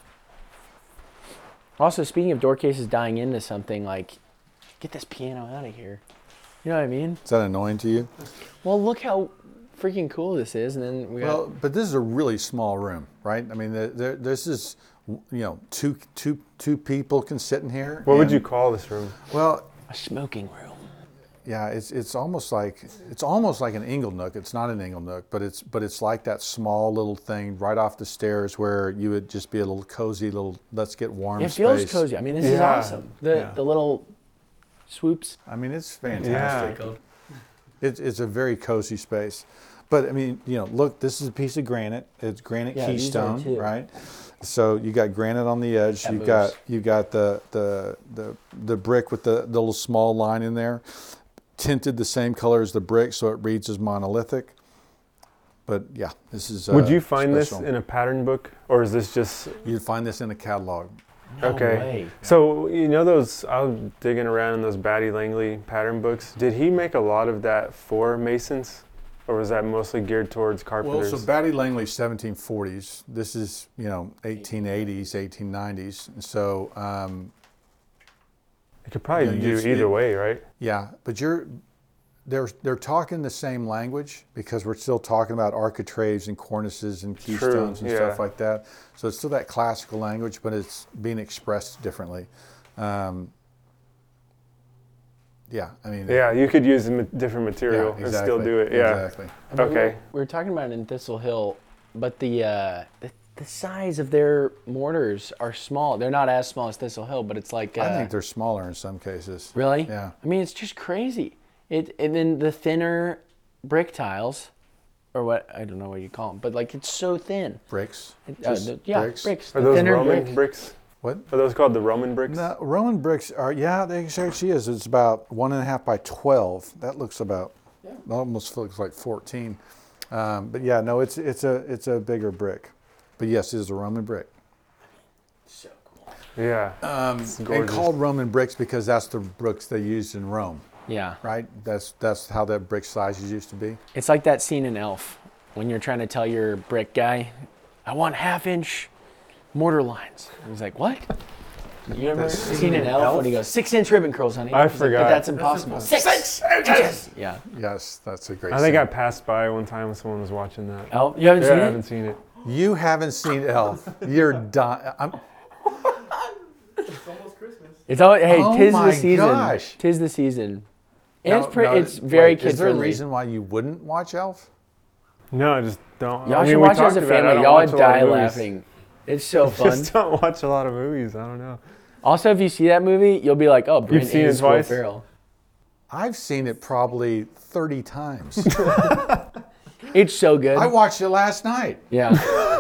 [SPEAKER 1] Also, speaking of door cases dying into something, like, get this piano out of here. You know what I mean?
[SPEAKER 2] Is that annoying to you?
[SPEAKER 1] Well, look how freaking cool this is. And then we got,
[SPEAKER 2] Well, but this is a really small room, right? I mean, the, the, this is, you know, two, two, two people can sit in here.
[SPEAKER 4] What would
[SPEAKER 2] and-
[SPEAKER 4] you call this room?
[SPEAKER 2] Well,
[SPEAKER 1] a smoking room.
[SPEAKER 2] yeah, it's it's almost like it's almost like an ingle nook. It's not an ingle nook, but it's but it's like that small little thing right off the stairs where you would just be a little cozy little let's get warm
[SPEAKER 1] It feels
[SPEAKER 2] space.
[SPEAKER 1] cozy. I mean, this is
[SPEAKER 4] Yeah.
[SPEAKER 1] awesome. The
[SPEAKER 2] Yeah.
[SPEAKER 1] the little swoops.
[SPEAKER 2] I mean, it's fantastic.
[SPEAKER 4] Yeah.
[SPEAKER 2] It's it's a very cozy space. But I mean, you know, look, this is a piece of granite. It's granite
[SPEAKER 1] Yeah, these are
[SPEAKER 2] keystone,
[SPEAKER 1] too.
[SPEAKER 2] right? So you got granite on the edge.
[SPEAKER 1] That
[SPEAKER 2] You've
[SPEAKER 1] moves.
[SPEAKER 2] got you got the the the the brick with the, the little small line in there, tinted the same color as the brick, so it reads as monolithic. But yeah, this is. Uh,
[SPEAKER 4] Would you find
[SPEAKER 2] special.
[SPEAKER 4] this in a pattern book, or is this just
[SPEAKER 2] You'd find this in a catalog.
[SPEAKER 1] No
[SPEAKER 4] okay?
[SPEAKER 1] way.
[SPEAKER 4] So you know those? I was digging around in those Batty Langley pattern books. Did he make a lot of that for masons, or was that mostly geared towards
[SPEAKER 2] Well,
[SPEAKER 4] carpenters?
[SPEAKER 2] so Batty Langley, seventeen forties. This is, you know, eighteen eighties, eighteen nineties. And so, um,
[SPEAKER 4] you could probably
[SPEAKER 2] you know,
[SPEAKER 4] do
[SPEAKER 2] you see
[SPEAKER 4] either
[SPEAKER 2] it-
[SPEAKER 4] way, right?
[SPEAKER 2] yeah, but you're, they're, they're talking the same language because we're still talking about architraves and cornices and keystones and
[SPEAKER 4] yeah.
[SPEAKER 2] stuff like that. So it's still that classical language, but it's being expressed differently. Um, yeah, I mean,
[SPEAKER 4] Yeah, you could use a ma- different
[SPEAKER 2] yeah,
[SPEAKER 4] material and still
[SPEAKER 2] exactly,
[SPEAKER 4] do it. Yeah.
[SPEAKER 2] exactly.
[SPEAKER 1] I mean, we
[SPEAKER 4] Okay.
[SPEAKER 1] were- We were talking about it in Thistle Hill, but the, uh, the the size of their mortars are small. They're not as small as Thistle Hill, but it's like. Uh,
[SPEAKER 2] I think they're smaller in some cases.
[SPEAKER 1] really.
[SPEAKER 2] Yeah.
[SPEAKER 1] I mean, it's just crazy. It and then the thinner brick tiles, or what I don't know what you call them, but like it's so thin.
[SPEAKER 2] Bricks.
[SPEAKER 1] It- uh,
[SPEAKER 2] Just
[SPEAKER 1] the- yeah,
[SPEAKER 2] bricks.
[SPEAKER 1] bricks.
[SPEAKER 4] Are
[SPEAKER 1] the
[SPEAKER 4] those
[SPEAKER 1] thinner
[SPEAKER 4] Roman
[SPEAKER 1] brick.
[SPEAKER 4] bricks?
[SPEAKER 2] What?
[SPEAKER 4] Are those called the Roman bricks?
[SPEAKER 2] No, Roman bricks are, yeah, they actually is. It's about one and a half by twelve. That looks about, almost looks like fourteen. Um, but yeah, no, it's it's a it's a bigger brick. But yes, it is a Roman brick.
[SPEAKER 1] So cool.
[SPEAKER 4] Yeah.
[SPEAKER 2] Um,
[SPEAKER 4] It's
[SPEAKER 2] and
[SPEAKER 4] gorgeous.
[SPEAKER 2] called Roman bricks because that's the bricks they used in Rome,
[SPEAKER 1] Yeah.
[SPEAKER 2] right? That's that's how that brick sizes used to be.
[SPEAKER 1] It's like that scene in Elf when you're trying to tell your brick guy, I want half inch mortar lines. And he's like, what? You ever
[SPEAKER 2] That
[SPEAKER 1] seen
[SPEAKER 2] scene
[SPEAKER 1] in
[SPEAKER 2] in
[SPEAKER 1] Elf,
[SPEAKER 2] Elf?
[SPEAKER 1] when he goes, six inch ribbon curls, honey?
[SPEAKER 4] I
[SPEAKER 1] He's like,
[SPEAKER 4] forgot.
[SPEAKER 1] but that's impossible. Six, inches. Yeah.
[SPEAKER 2] Yes, that's a great.
[SPEAKER 4] I think I
[SPEAKER 2] scene.
[SPEAKER 4] passed by one time when someone was watching that.
[SPEAKER 1] Elf? You haven't
[SPEAKER 4] Yeah,
[SPEAKER 1] seen
[SPEAKER 4] I
[SPEAKER 1] it?
[SPEAKER 4] haven't seen it.
[SPEAKER 2] You haven't seen Elf. You're done. I'm,
[SPEAKER 1] It's all, hey,
[SPEAKER 2] Oh
[SPEAKER 1] tis
[SPEAKER 2] my
[SPEAKER 1] the season.
[SPEAKER 2] gosh.
[SPEAKER 1] Tis the season. And
[SPEAKER 2] No,
[SPEAKER 1] it's, pre-
[SPEAKER 2] no,
[SPEAKER 1] it's very
[SPEAKER 2] wait,
[SPEAKER 1] kid
[SPEAKER 2] Is there a
[SPEAKER 1] friendly.
[SPEAKER 2] reason why you wouldn't watch Elf?
[SPEAKER 4] No, I just don't.
[SPEAKER 1] Y'all
[SPEAKER 4] I mean,
[SPEAKER 1] should
[SPEAKER 4] we
[SPEAKER 1] watch it as
[SPEAKER 4] talked
[SPEAKER 1] a
[SPEAKER 4] about it. I
[SPEAKER 1] family.
[SPEAKER 4] don't
[SPEAKER 1] Y'all
[SPEAKER 4] watch
[SPEAKER 1] would
[SPEAKER 4] a lot
[SPEAKER 1] die
[SPEAKER 4] of movies.
[SPEAKER 1] laughing. It's so fun.
[SPEAKER 4] Just don't watch a lot of movies. I don't know.
[SPEAKER 1] Also, if you see that movie, you'll be like, oh, Brent
[SPEAKER 4] seen it
[SPEAKER 1] is Will
[SPEAKER 4] twice?
[SPEAKER 1] Ferrell.
[SPEAKER 2] I've seen it probably thirty times.
[SPEAKER 1] It's so good.
[SPEAKER 2] I watched it last night.
[SPEAKER 1] yeah.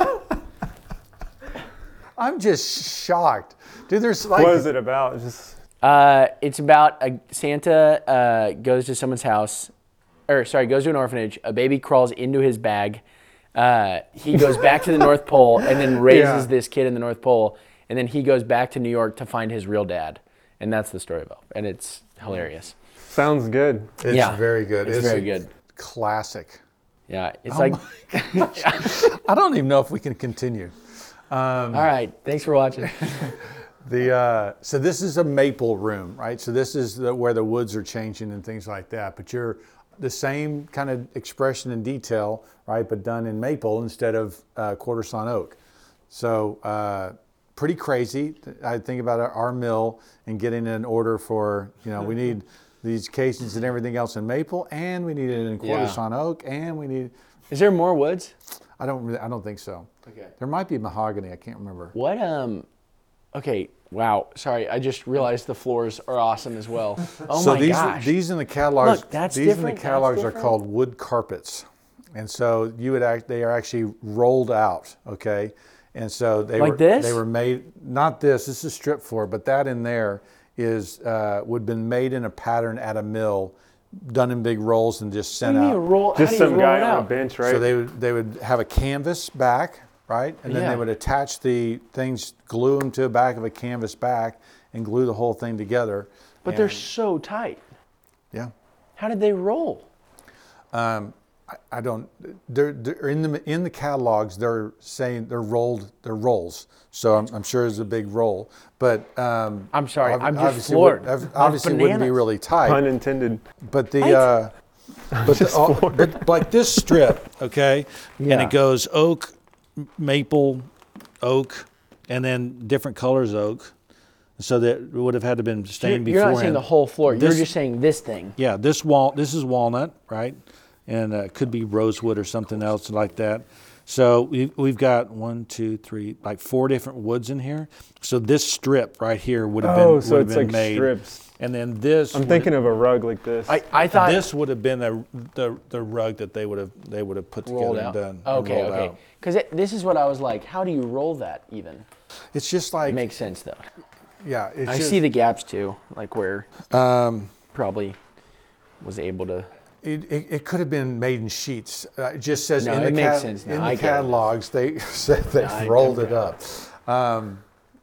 [SPEAKER 2] I'm just shocked. Dude, there's like
[SPEAKER 4] What is it about? Just
[SPEAKER 1] Uh, it's about a Santa uh, goes to someone's house, or sorry, goes to an orphanage. A baby crawls into his bag. Uh, he goes back to the North Pole and then raises
[SPEAKER 4] Yeah.
[SPEAKER 1] this kid in the North Pole, and then he goes back to New York to find his real dad, and that's the story of Elf, and it's hilarious.
[SPEAKER 4] sounds good.
[SPEAKER 2] it's
[SPEAKER 1] yeah.
[SPEAKER 2] very good.
[SPEAKER 1] It's very
[SPEAKER 2] a
[SPEAKER 1] good.
[SPEAKER 2] Classic.
[SPEAKER 1] Yeah, it's
[SPEAKER 2] Oh
[SPEAKER 1] like,
[SPEAKER 2] I don't even know if we can continue.
[SPEAKER 1] all right, thanks for watching.
[SPEAKER 2] The uh, so this is a maple room, right? So this is the, where the woods are changing and things like that. But you're the same kind of expression and detail, right? But done in maple instead of uh, quarter sawn oak. So uh, pretty crazy. I think about our, our mill and getting an order for, you know, we need these cases and everything else in maple, and we need it in quarter
[SPEAKER 1] Yeah.
[SPEAKER 2] sawn oak, and we need.
[SPEAKER 1] Is there more woods?
[SPEAKER 2] I don't. really- I don't think so.
[SPEAKER 1] Okay.
[SPEAKER 2] There might be mahogany. I can't remember.
[SPEAKER 1] What um, okay, Wow. Sorry, I just realized the floors are awesome as well. Oh
[SPEAKER 2] so
[SPEAKER 1] my
[SPEAKER 2] these,
[SPEAKER 1] gosh.
[SPEAKER 2] these in the catalogs,
[SPEAKER 1] Look, that's
[SPEAKER 2] these
[SPEAKER 1] different,
[SPEAKER 2] in
[SPEAKER 1] that's
[SPEAKER 2] the catalogs are
[SPEAKER 1] different.
[SPEAKER 2] called wood carpets, and so you would act. They are actually rolled out. Okay, and so they
[SPEAKER 1] Like
[SPEAKER 2] were
[SPEAKER 1] this?
[SPEAKER 2] they were made. Not this. This is strip floor, but that in there is uh, would have been made in a pattern at a mill, done in big rolls and just
[SPEAKER 1] What
[SPEAKER 2] sent
[SPEAKER 1] do you mean
[SPEAKER 2] out.
[SPEAKER 1] a roll?
[SPEAKER 4] Just
[SPEAKER 1] how do you
[SPEAKER 4] some
[SPEAKER 1] roll
[SPEAKER 4] guy
[SPEAKER 1] it
[SPEAKER 4] on a
[SPEAKER 1] out?
[SPEAKER 4] bench, right?
[SPEAKER 2] So they would they would have a canvas back, right, and then
[SPEAKER 1] Yeah.
[SPEAKER 2] they would attach the things, glue them to the back of a canvas back, and glue the whole thing together.
[SPEAKER 1] But they're
[SPEAKER 2] And-
[SPEAKER 1] so tight.
[SPEAKER 2] yeah.
[SPEAKER 1] How did they roll?
[SPEAKER 2] Um, I, I don't. They're, they're in the in the catalogs. They're saying they're rolled. They're rolls. So I'm, I'm sure it's a big roll. But um,
[SPEAKER 1] I'm sorry,
[SPEAKER 2] ob-
[SPEAKER 1] I'm just
[SPEAKER 2] obviously
[SPEAKER 1] floored.
[SPEAKER 2] would- ob-
[SPEAKER 1] That's
[SPEAKER 2] obviously, it wouldn't be
[SPEAKER 1] bananas.
[SPEAKER 2] really tight.
[SPEAKER 4] Pun intended.
[SPEAKER 2] But the
[SPEAKER 1] Right?
[SPEAKER 2] uh, but, the, oh, but like this strip, okay, and
[SPEAKER 1] Yeah.
[SPEAKER 2] it goes oak, maple, oak, and then different colors oak. So that it would have had to been
[SPEAKER 1] You're,
[SPEAKER 2] stained
[SPEAKER 1] you're
[SPEAKER 2] beforehand.
[SPEAKER 1] not saying the whole floor. You're
[SPEAKER 2] This-
[SPEAKER 1] just saying this thing.
[SPEAKER 2] Yeah, this wall. This is walnut, right? And uh, could be rosewood or something else like that. So we, we've got one, two, three, like four different woods in here. So this strip right here would have
[SPEAKER 4] Oh,
[SPEAKER 2] been
[SPEAKER 4] so
[SPEAKER 2] would have
[SPEAKER 4] it's
[SPEAKER 2] been
[SPEAKER 4] like
[SPEAKER 2] made.
[SPEAKER 4] strips.
[SPEAKER 2] And then this.
[SPEAKER 4] I'm
[SPEAKER 2] would-
[SPEAKER 4] thinking of a rug like this.
[SPEAKER 1] I, I thought
[SPEAKER 2] this would have been the, the the rug that they would have they would have put together
[SPEAKER 1] rolled
[SPEAKER 2] and
[SPEAKER 1] out.
[SPEAKER 2] done. and
[SPEAKER 1] Okay,
[SPEAKER 2] rolled
[SPEAKER 1] okay.
[SPEAKER 2] out.
[SPEAKER 1] Because this is what I was like. How do you roll that even?
[SPEAKER 2] It's just
[SPEAKER 1] It
[SPEAKER 2] like
[SPEAKER 1] makes sense though.
[SPEAKER 2] yeah. It's
[SPEAKER 1] I
[SPEAKER 2] just,
[SPEAKER 1] see the gaps too, like where
[SPEAKER 2] Um,
[SPEAKER 1] probably was able to.
[SPEAKER 2] It, it, it could have been made in sheets. Uh, it just says
[SPEAKER 1] No,
[SPEAKER 2] in,
[SPEAKER 1] it
[SPEAKER 2] the,
[SPEAKER 1] makes
[SPEAKER 2] cat-
[SPEAKER 1] sense now.
[SPEAKER 2] in
[SPEAKER 1] I
[SPEAKER 2] the
[SPEAKER 1] get it.
[SPEAKER 2] catalogs they said they
[SPEAKER 1] I
[SPEAKER 2] rolled
[SPEAKER 1] get
[SPEAKER 2] it up. Um,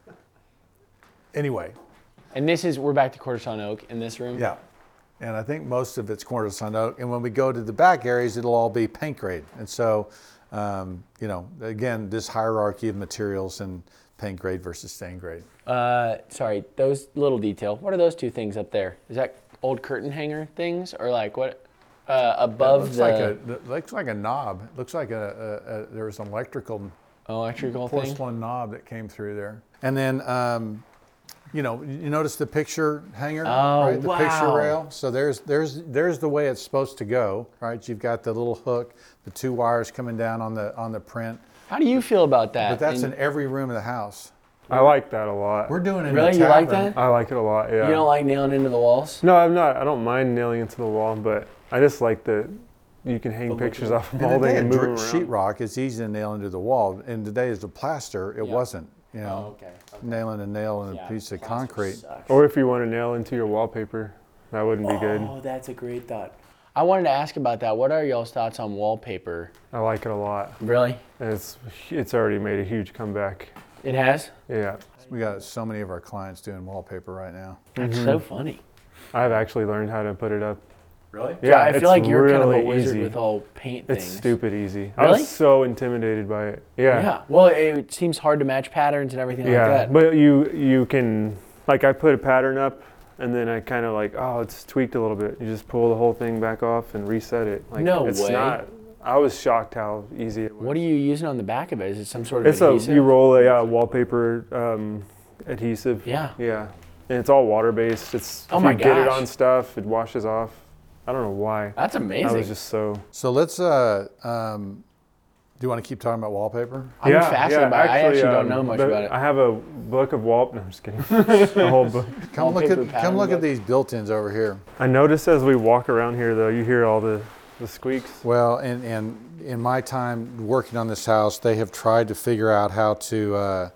[SPEAKER 2] anyway,
[SPEAKER 1] And this is we're back to quarter sawn oak in this room.
[SPEAKER 2] yeah, and I think most of it's quarter sawn oak. And when we go to the back areas, it'll all be paint grade. And so, um, you know, again, this hierarchy of materials and paint grade versus stain grade.
[SPEAKER 1] Uh, sorry, those little detail. What are those two things up there? Is that old curtain hanger things or like what? Uh, above
[SPEAKER 2] looks
[SPEAKER 1] the
[SPEAKER 2] like a it looks like a knob. It looks like a, a, a there was an electrical
[SPEAKER 1] electrical thing.
[SPEAKER 2] porcelain knob that came through there. And then, um, you know, you notice the picture hanger,
[SPEAKER 1] Oh,
[SPEAKER 2] right? The picture
[SPEAKER 1] wow.
[SPEAKER 2] rail. So there's there's there's the way it's supposed to go, right? You've got the little hook, the two wires coming down on the on the print.
[SPEAKER 1] How do you feel about that?
[SPEAKER 2] But that's
[SPEAKER 1] And
[SPEAKER 2] in every room of the house.
[SPEAKER 4] I like that a lot.
[SPEAKER 2] We're doing it.
[SPEAKER 1] Really?
[SPEAKER 2] in a
[SPEAKER 1] You like
[SPEAKER 2] tavern.
[SPEAKER 1] that?
[SPEAKER 4] I like it a lot. Yeah.
[SPEAKER 1] you don't like nailing into the walls?
[SPEAKER 4] No, I'm not. I don't mind nailing into the wall, but I just like the you can hang pictures off of
[SPEAKER 2] In the
[SPEAKER 4] molding
[SPEAKER 2] day
[SPEAKER 4] and
[SPEAKER 2] of
[SPEAKER 4] move
[SPEAKER 2] dr-
[SPEAKER 4] them around.
[SPEAKER 2] sheetrock, it's easy to nail into the wall. In the days of plaster, it
[SPEAKER 1] Yeah.
[SPEAKER 2] wasn't. You know,
[SPEAKER 1] Oh, okay. okay.
[SPEAKER 2] nailing a nail in a
[SPEAKER 1] Yeah,
[SPEAKER 2] piece of
[SPEAKER 1] plaster
[SPEAKER 2] concrete.
[SPEAKER 1] sucks.
[SPEAKER 4] Or if you want to nail into your wallpaper, that wouldn't be good.
[SPEAKER 1] Oh, that's a great thought. I wanted to ask about that. What are y'all's thoughts on wallpaper?
[SPEAKER 4] I like it a lot.
[SPEAKER 1] Really?
[SPEAKER 4] And It's it's already made a huge comeback.
[SPEAKER 1] It has?
[SPEAKER 4] Yeah.
[SPEAKER 2] We got so many of our clients doing wallpaper right now.
[SPEAKER 1] That's so funny.
[SPEAKER 4] I've actually learned how to put it up.
[SPEAKER 2] Really?
[SPEAKER 1] Yeah, I
[SPEAKER 4] it's
[SPEAKER 1] feel like you're kind of a
[SPEAKER 4] really
[SPEAKER 1] wizard
[SPEAKER 4] easy.
[SPEAKER 1] with all paint
[SPEAKER 4] It's
[SPEAKER 1] things.
[SPEAKER 4] stupid easy. I
[SPEAKER 1] Really?
[SPEAKER 4] was so intimidated by it. Yeah.
[SPEAKER 1] Yeah. Well, it seems hard to match patterns and everything
[SPEAKER 4] Yeah,
[SPEAKER 1] like that.
[SPEAKER 4] but you you can like I put a pattern up and then I kind of like oh it's tweaked a little bit. You just pull the whole thing back off and reset it. Like
[SPEAKER 1] No
[SPEAKER 4] it's
[SPEAKER 1] way.
[SPEAKER 4] not. I was shocked how easy it was.
[SPEAKER 1] What are you using on the back of it? Is it some sort of
[SPEAKER 4] It's a
[SPEAKER 1] adhesive?
[SPEAKER 4] you roll a yeah, wallpaper um, adhesive.
[SPEAKER 1] Yeah.
[SPEAKER 4] Yeah, and it's all water based. It's
[SPEAKER 1] Oh
[SPEAKER 4] if
[SPEAKER 1] my
[SPEAKER 4] you get it
[SPEAKER 1] gosh.
[SPEAKER 4] on stuff, it washes off. I don't know why.
[SPEAKER 1] That's
[SPEAKER 4] I
[SPEAKER 1] amazing.
[SPEAKER 4] was just so.
[SPEAKER 2] So let's. Uh, um, do you want to keep talking about wallpaper?
[SPEAKER 1] I'm fascinated by it. I actually don't
[SPEAKER 4] um,
[SPEAKER 1] know much
[SPEAKER 4] the-
[SPEAKER 1] about it.
[SPEAKER 4] I have a book of wall. No, I'm just kidding. a whole book.
[SPEAKER 2] Come look
[SPEAKER 1] Wallpaper
[SPEAKER 2] at
[SPEAKER 1] pattern
[SPEAKER 2] come look
[SPEAKER 1] book.
[SPEAKER 2] at these built-ins over here.
[SPEAKER 4] I notice as we walk around here, though, you hear all the, the squeaks.
[SPEAKER 2] Well, and and in my time working on this house, they have tried to figure out how to uh,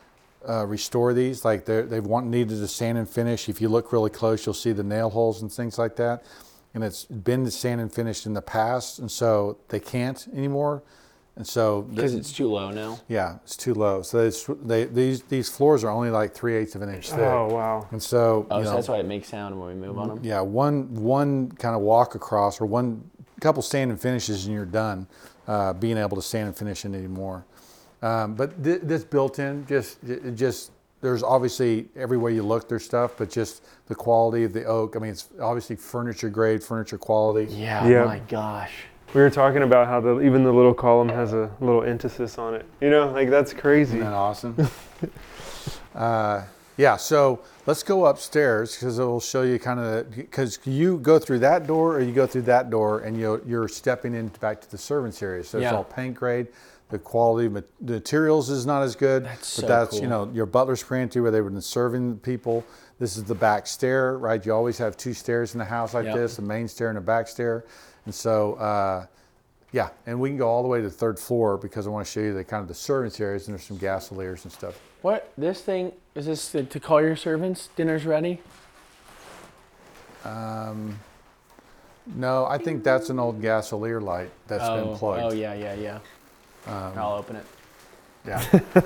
[SPEAKER 2] uh, restore these. Like they they've want needed to sand and finish. If you look really close, you'll see the nail holes and things like that. And it's been sand and finished in the past, and so they can't anymore. And so th-
[SPEAKER 1] Because it's too low now.
[SPEAKER 2] yeah, it's too low. So it's, they these these floors are only like three eighths of an inch thick.
[SPEAKER 4] Oh wow!
[SPEAKER 2] And so
[SPEAKER 1] Oh,
[SPEAKER 2] you
[SPEAKER 1] so
[SPEAKER 2] know,
[SPEAKER 1] that's why it makes sound when we move on them.
[SPEAKER 2] yeah, one one kind of walk across or one couple sand and finishes and you're done. Uh, being able to sand and finish it anymore. Um, but th- this built-in, just it just there's obviously everywhere you look there's stuff, but just the quality of the oak. I mean, it's obviously furniture grade, furniture quality.
[SPEAKER 1] Yeah,
[SPEAKER 4] Yeah.
[SPEAKER 1] my gosh.
[SPEAKER 4] We were talking about how the even the little column has a little emphasis on it. You know, like that's crazy.
[SPEAKER 2] Isn't that awesome? uh, yeah, so let's go upstairs because it will show you kind of because you go through that door or you go through that door and you're, you're stepping in back to the servants area. So
[SPEAKER 1] Yeah.
[SPEAKER 2] it's all paint grade. The quality of the materials is not as good.
[SPEAKER 1] That's
[SPEAKER 2] but
[SPEAKER 1] so
[SPEAKER 2] that's
[SPEAKER 1] cool.
[SPEAKER 2] you know your Butler's Pantry where they were serving people. This is the back stair, right? You always have two stairs in a house like
[SPEAKER 1] Yep.
[SPEAKER 2] this: the main stair and a back stair. And so, uh, yeah, and we can go all the way to the third floor because I want to show you the kind of the servants areas, and there's some gasoliers and stuff.
[SPEAKER 1] What, this thing, is this to, to call your servants, dinner's ready?
[SPEAKER 2] Um, no, I think that's an old gasolier light that's
[SPEAKER 1] oh,
[SPEAKER 2] been plugged.
[SPEAKER 1] Oh, yeah, yeah, yeah.
[SPEAKER 2] Um,
[SPEAKER 1] I'll open it.
[SPEAKER 2] Yeah.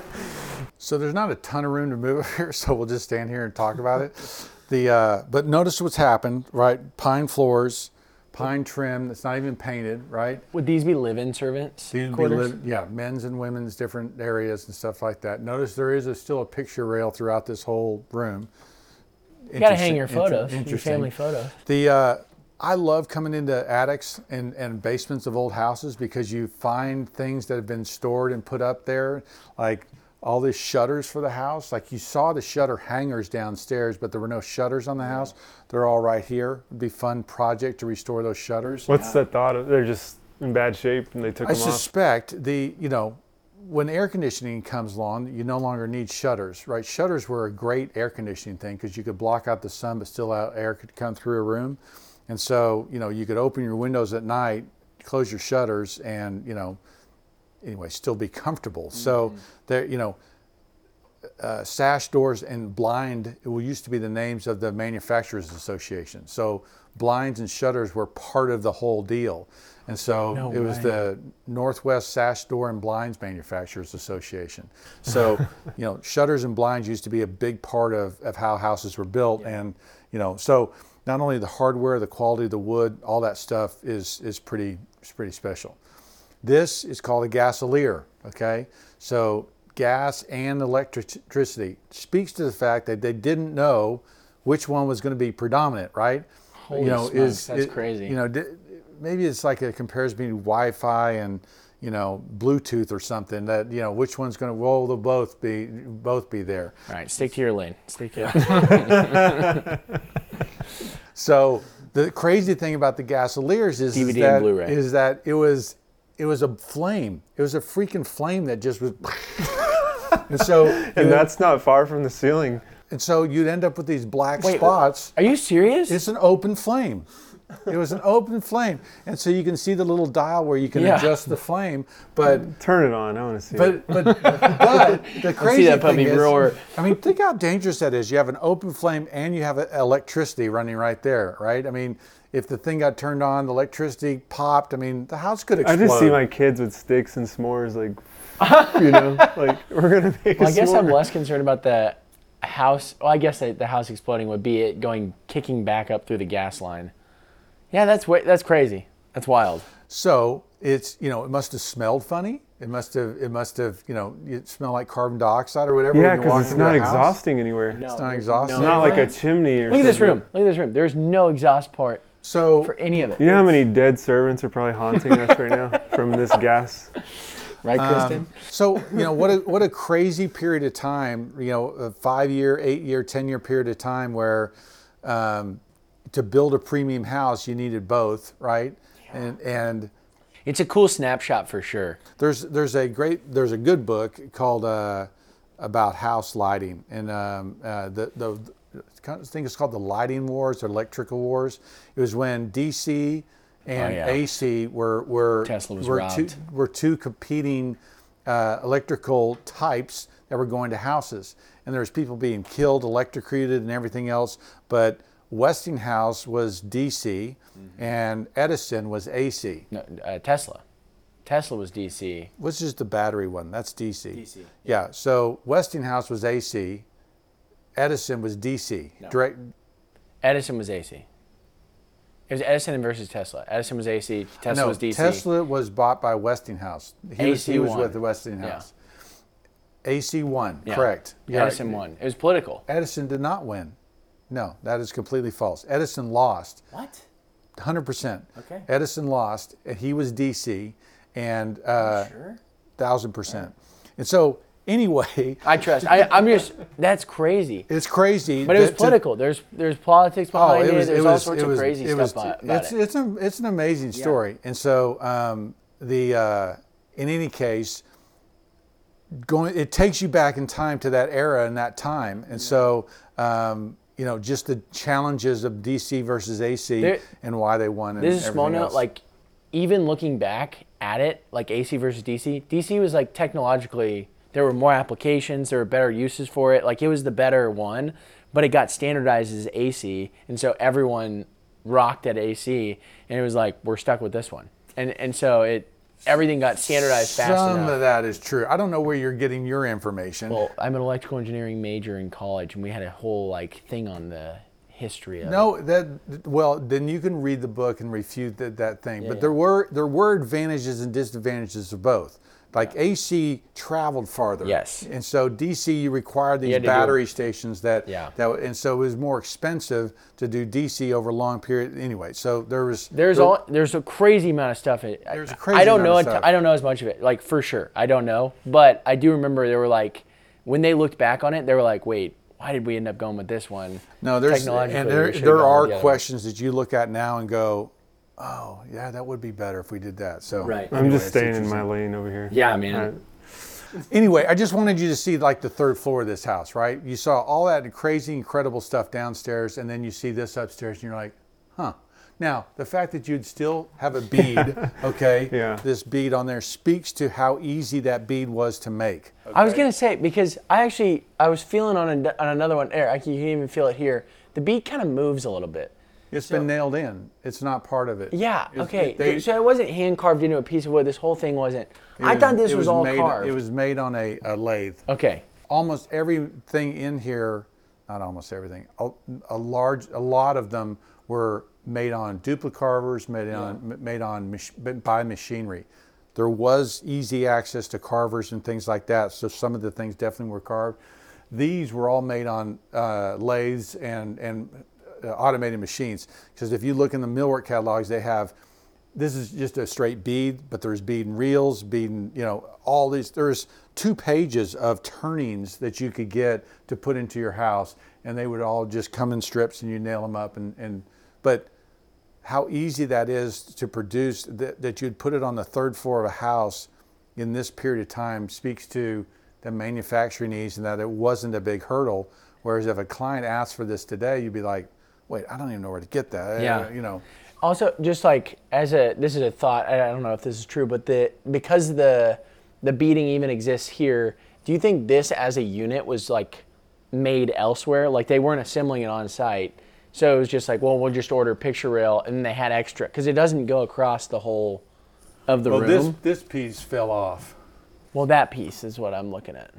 [SPEAKER 2] So there's not a ton of room to move here, so we'll just stand here and talk about it. The uh, but notice what's happened, right? Pine floors, pine trim that's not even painted, right?
[SPEAKER 1] Would these be live-in servants?
[SPEAKER 2] These would be
[SPEAKER 1] quarters?
[SPEAKER 2] live, yeah, men's and women's different areas and stuff like that. Notice there is a, still a picture rail throughout this whole room.
[SPEAKER 1] You gotta hang
[SPEAKER 2] Interesting-
[SPEAKER 1] your
[SPEAKER 2] inter-
[SPEAKER 1] photos, your
[SPEAKER 2] interesting.
[SPEAKER 1] family photos.
[SPEAKER 2] The uh, I love coming into attics and, and basements of old houses because you find things that have been stored and put up there, like all these shutters for the house. Like you saw the shutter hangers downstairs, but there were no shutters on the house. They're all right here. It'd be a fun project to restore those shutters.
[SPEAKER 4] What's the thought of they're just in bad shape and they took
[SPEAKER 2] I
[SPEAKER 4] them off?
[SPEAKER 2] suspect the, you know, when air conditioning comes along, you no longer need shutters, right? Shutters were a great air conditioning thing because you could block out the sun, but still out air could come through a room. And so, you know, you could open your windows at night, close your shutters, and, you know, anyway, still be comfortable. Mm-hmm. So there, you know, uh, sash doors and blind, it used to be the names of the Manufacturers Association. So blinds and shutters were part of the whole deal. And so
[SPEAKER 1] No
[SPEAKER 2] it was
[SPEAKER 1] way.
[SPEAKER 2] the Northwest Sash Door and Blinds Manufacturers Association. So, you know, shutters and blinds used to be a big part of, of how houses were built. Yeah. And, you know, so not only the hardware, the quality of the wood, all that stuff is, is pretty, is pretty special. This is called a gasolier, okay? So gas and electricity speaks to the fact that they didn't know which one was going to be predominant, right?
[SPEAKER 1] Holy
[SPEAKER 2] you know,
[SPEAKER 1] smokes,
[SPEAKER 2] is
[SPEAKER 1] that's
[SPEAKER 2] it-
[SPEAKER 1] crazy.
[SPEAKER 2] You know, di- maybe it's like a comparison between Wi-Fi and, you know, Bluetooth or something. That, you know, which one's going to? Well, they'll both be both be there.
[SPEAKER 1] All right, stick to your lane. Stick to your
[SPEAKER 2] So the crazy thing about the gasoliers is,
[SPEAKER 1] D V
[SPEAKER 2] is
[SPEAKER 1] D and
[SPEAKER 2] that
[SPEAKER 1] Blu-ray.
[SPEAKER 2] is that it was it was a flame. It was a freaking flame that just was. And so
[SPEAKER 4] And that's not far from the ceiling.
[SPEAKER 2] and so you'd end up with these black
[SPEAKER 1] Wait,
[SPEAKER 2] spots.
[SPEAKER 1] Are you serious?
[SPEAKER 2] It's an open flame. It was an open flame, and so you can see the little dial where you can
[SPEAKER 1] Yeah.
[SPEAKER 2] adjust the flame. But
[SPEAKER 4] Turn it on. I want to see it.
[SPEAKER 2] but but but the crazy
[SPEAKER 1] that
[SPEAKER 2] thing
[SPEAKER 1] puppy
[SPEAKER 2] is,
[SPEAKER 1] roar.
[SPEAKER 2] I mean, think how dangerous that is. You have an open flame and you have a- electricity running right there, right? I mean, if the thing got turned on, the electricity popped. I mean, the house could
[SPEAKER 4] I
[SPEAKER 2] explode.
[SPEAKER 4] just see my kids with sticks and s'mores, like, you know, like we're gonna make
[SPEAKER 1] Well,
[SPEAKER 4] a
[SPEAKER 1] I guess
[SPEAKER 4] s'more.
[SPEAKER 1] I'm less concerned about the house. Well, I guess the the house exploding would be it going kicking back up through the gas line. Yeah, that's wa- that's crazy. That's wild.
[SPEAKER 2] So it's, you know, it must have smelled funny. It must have it must have you know it smelled like carbon dioxide or whatever.
[SPEAKER 4] Yeah,
[SPEAKER 2] when you walk
[SPEAKER 4] because it's
[SPEAKER 2] into
[SPEAKER 4] not
[SPEAKER 2] a house.
[SPEAKER 4] exhausting anywhere.
[SPEAKER 2] It's
[SPEAKER 1] No,
[SPEAKER 2] not
[SPEAKER 1] there's
[SPEAKER 2] exhausting.
[SPEAKER 4] It's
[SPEAKER 1] no-
[SPEAKER 4] not like a chimney or
[SPEAKER 1] Look at this
[SPEAKER 4] something.
[SPEAKER 1] room. Look at this room. There's no exhaust port
[SPEAKER 2] So
[SPEAKER 1] for any of it.
[SPEAKER 4] You know how many dead servants are probably haunting us right now from this gas?
[SPEAKER 1] Right, Kristen?
[SPEAKER 2] Um, so you know what a what a crazy period of time. You know, a five year, eight year, ten year period of time where um, to build a premium house you needed both, right? And and
[SPEAKER 1] It's a cool snapshot for sure.
[SPEAKER 2] there's there's a great there's a good book called uh, about house lighting, and um, uh, the the I think it's called the Lighting Wars or Electrical Wars. It was when D C and
[SPEAKER 1] Oh, yeah.
[SPEAKER 2] A C were were
[SPEAKER 1] Tesla was
[SPEAKER 2] were two,
[SPEAKER 1] robbed.
[SPEAKER 2] were two competing uh, electrical types that were going to houses, and there was people being killed, electrocuted, and everything else. But Westinghouse was D C,
[SPEAKER 1] Mm-hmm.
[SPEAKER 2] and Edison was A C.
[SPEAKER 1] No, uh, Tesla. Tesla was D C.
[SPEAKER 2] What's just the battery one? That's D C.
[SPEAKER 1] D C.
[SPEAKER 2] Yeah. So Westinghouse was A C. Edison was D C.
[SPEAKER 1] No.
[SPEAKER 2] Direct.
[SPEAKER 1] Edison was A C. It was Edison versus Tesla. Edison was A C. Tesla
[SPEAKER 2] no,
[SPEAKER 1] was D C.
[SPEAKER 2] Tesla was bought by Westinghouse. He was, he
[SPEAKER 1] A C
[SPEAKER 2] was
[SPEAKER 1] won.
[SPEAKER 2] with the Westinghouse. A C won.
[SPEAKER 1] Yeah.
[SPEAKER 2] Correct. Yeah.
[SPEAKER 1] Edison won. It was political.
[SPEAKER 2] Edison did not win. No, that is completely false. Edison lost.
[SPEAKER 1] What?
[SPEAKER 2] one hundred percent.
[SPEAKER 1] Okay.
[SPEAKER 2] Edison lost, and he was D C, and uh,
[SPEAKER 1] Sure.
[SPEAKER 2] thousand percent. And so anyway,
[SPEAKER 1] I trust. I, I'm just. That's crazy.
[SPEAKER 2] it's crazy.
[SPEAKER 1] But it was
[SPEAKER 2] that to-
[SPEAKER 1] political. There's there's politics behind it. There's all sorts of crazy
[SPEAKER 2] it
[SPEAKER 1] stuff
[SPEAKER 2] was-
[SPEAKER 1] about about
[SPEAKER 2] it's,
[SPEAKER 1] it.
[SPEAKER 2] It's, a, it's an amazing story. And so um, the uh, in any case, going, it takes you back in time to that era and that time. And so, um, you know, just the challenges of D C versus A C
[SPEAKER 1] There-
[SPEAKER 2] and why they won. And
[SPEAKER 1] This is a small
[SPEAKER 2] everything
[SPEAKER 1] note,
[SPEAKER 2] else.
[SPEAKER 1] like even looking back at it, like A C versus D C, D C was like technologically, there were more applications, there were better uses for it. Like it was the better one, but it got standardized as A C. And so everyone rocked at A C and it was like, we're stuck with this one. And and so it, everything got standardized fast
[SPEAKER 2] Some
[SPEAKER 1] enough.
[SPEAKER 2] of that is true. I don't know where you're getting your information.
[SPEAKER 1] Well, I'm an electrical engineering major in college, and we had a whole like thing on the history of it.
[SPEAKER 2] No, that well, then you can read the book and refute that, that thing.
[SPEAKER 1] Yeah,
[SPEAKER 2] but
[SPEAKER 1] yeah.
[SPEAKER 2] there were there were advantages and disadvantages of both. Like A C traveled farther.
[SPEAKER 1] Yes.
[SPEAKER 2] And so D C you required these
[SPEAKER 1] had to do-
[SPEAKER 2] battery stations that
[SPEAKER 1] Yeah.
[SPEAKER 2] that and so it was more expensive to do D C over a long period anyway. So there was
[SPEAKER 1] There's
[SPEAKER 2] there-
[SPEAKER 1] all there's a crazy amount of stuff. It,
[SPEAKER 2] There's a
[SPEAKER 1] I-
[SPEAKER 2] crazy
[SPEAKER 1] I don't
[SPEAKER 2] amount
[SPEAKER 1] know.
[SPEAKER 2] of
[SPEAKER 1] a ton-
[SPEAKER 2] stuff.
[SPEAKER 1] I don't know as much of it. Like for sure, I don't know. But I do remember they were like, when they looked back on it, they were like, wait, why did we end up going with this one?
[SPEAKER 2] No, there's
[SPEAKER 1] Technologically,
[SPEAKER 2] and
[SPEAKER 1] we
[SPEAKER 2] there
[SPEAKER 1] should've
[SPEAKER 2] there
[SPEAKER 1] gone
[SPEAKER 2] are
[SPEAKER 1] with the other one.
[SPEAKER 2] questions that you look at now and go, oh yeah, that would be better if we did that. So
[SPEAKER 1] Right.
[SPEAKER 4] I'm
[SPEAKER 2] anyway,
[SPEAKER 4] just
[SPEAKER 2] it's
[SPEAKER 4] staying in my
[SPEAKER 2] interesting.
[SPEAKER 4] lane over here.
[SPEAKER 1] Yeah, man.
[SPEAKER 4] Alright.
[SPEAKER 2] Anyway, I just wanted you to see like the third floor of this house, right? You saw all that crazy, incredible stuff downstairs, and then you see this upstairs, and you're like, huh. Now, the fact that you'd still have a bead, okay,
[SPEAKER 4] Yeah.
[SPEAKER 2] this bead on there speaks to how easy that bead was to make.
[SPEAKER 1] I was gonna say, because I actually I was feeling on a, on another one. There, I can, you can even feel it here. The beat kind of moves a little bit.
[SPEAKER 2] It's been nailed in. It's not part of it.
[SPEAKER 1] Yeah.
[SPEAKER 2] It's-
[SPEAKER 1] Okay.
[SPEAKER 2] they-
[SPEAKER 1] so it wasn't hand carved into a piece of wood. This whole thing wasn't.
[SPEAKER 2] it
[SPEAKER 1] I thought this
[SPEAKER 2] it
[SPEAKER 1] was, all
[SPEAKER 2] made,
[SPEAKER 1] carved.
[SPEAKER 2] It was made on a, a lathe.
[SPEAKER 1] Okay.
[SPEAKER 2] Almost everything in here, not almost everything, a, a large, a lot of them were made on duplicarvers, made on, m- made on mach- by machinery. There was easy access to carvers and things like that, so some of the things definitely were carved. These were all made on uh, lathes and and uh, automated machines. Because if you look in the millwork catalogs, they have. This is just a straight bead, but there's bead and reels, bead and, you know, all these. There's two pages of turnings that you could get to put into your house, and they would all just come in strips and you nail them up. And, and but how easy that is to produce, that, that you'd put it on the third floor of a house in this period of time speaks to the manufacturing needs and that it wasn't a big hurdle. Whereas if a client asked for this today, you'd be like, wait, I don't even know where to get that.
[SPEAKER 1] Yeah.
[SPEAKER 2] Uh, you know.
[SPEAKER 1] Also, just like as a, this is a thought. I don't know if this is true, but the because the the beading even exists here. Do you think this as a unit was like made elsewhere? Like they weren't assembling it on site, so it was just like, well, we'll just order picture rail, and then they had extra because it doesn't go across the whole of the
[SPEAKER 2] Well,
[SPEAKER 1] room.
[SPEAKER 2] this this piece fell off.
[SPEAKER 1] Well, that piece is what I'm looking at,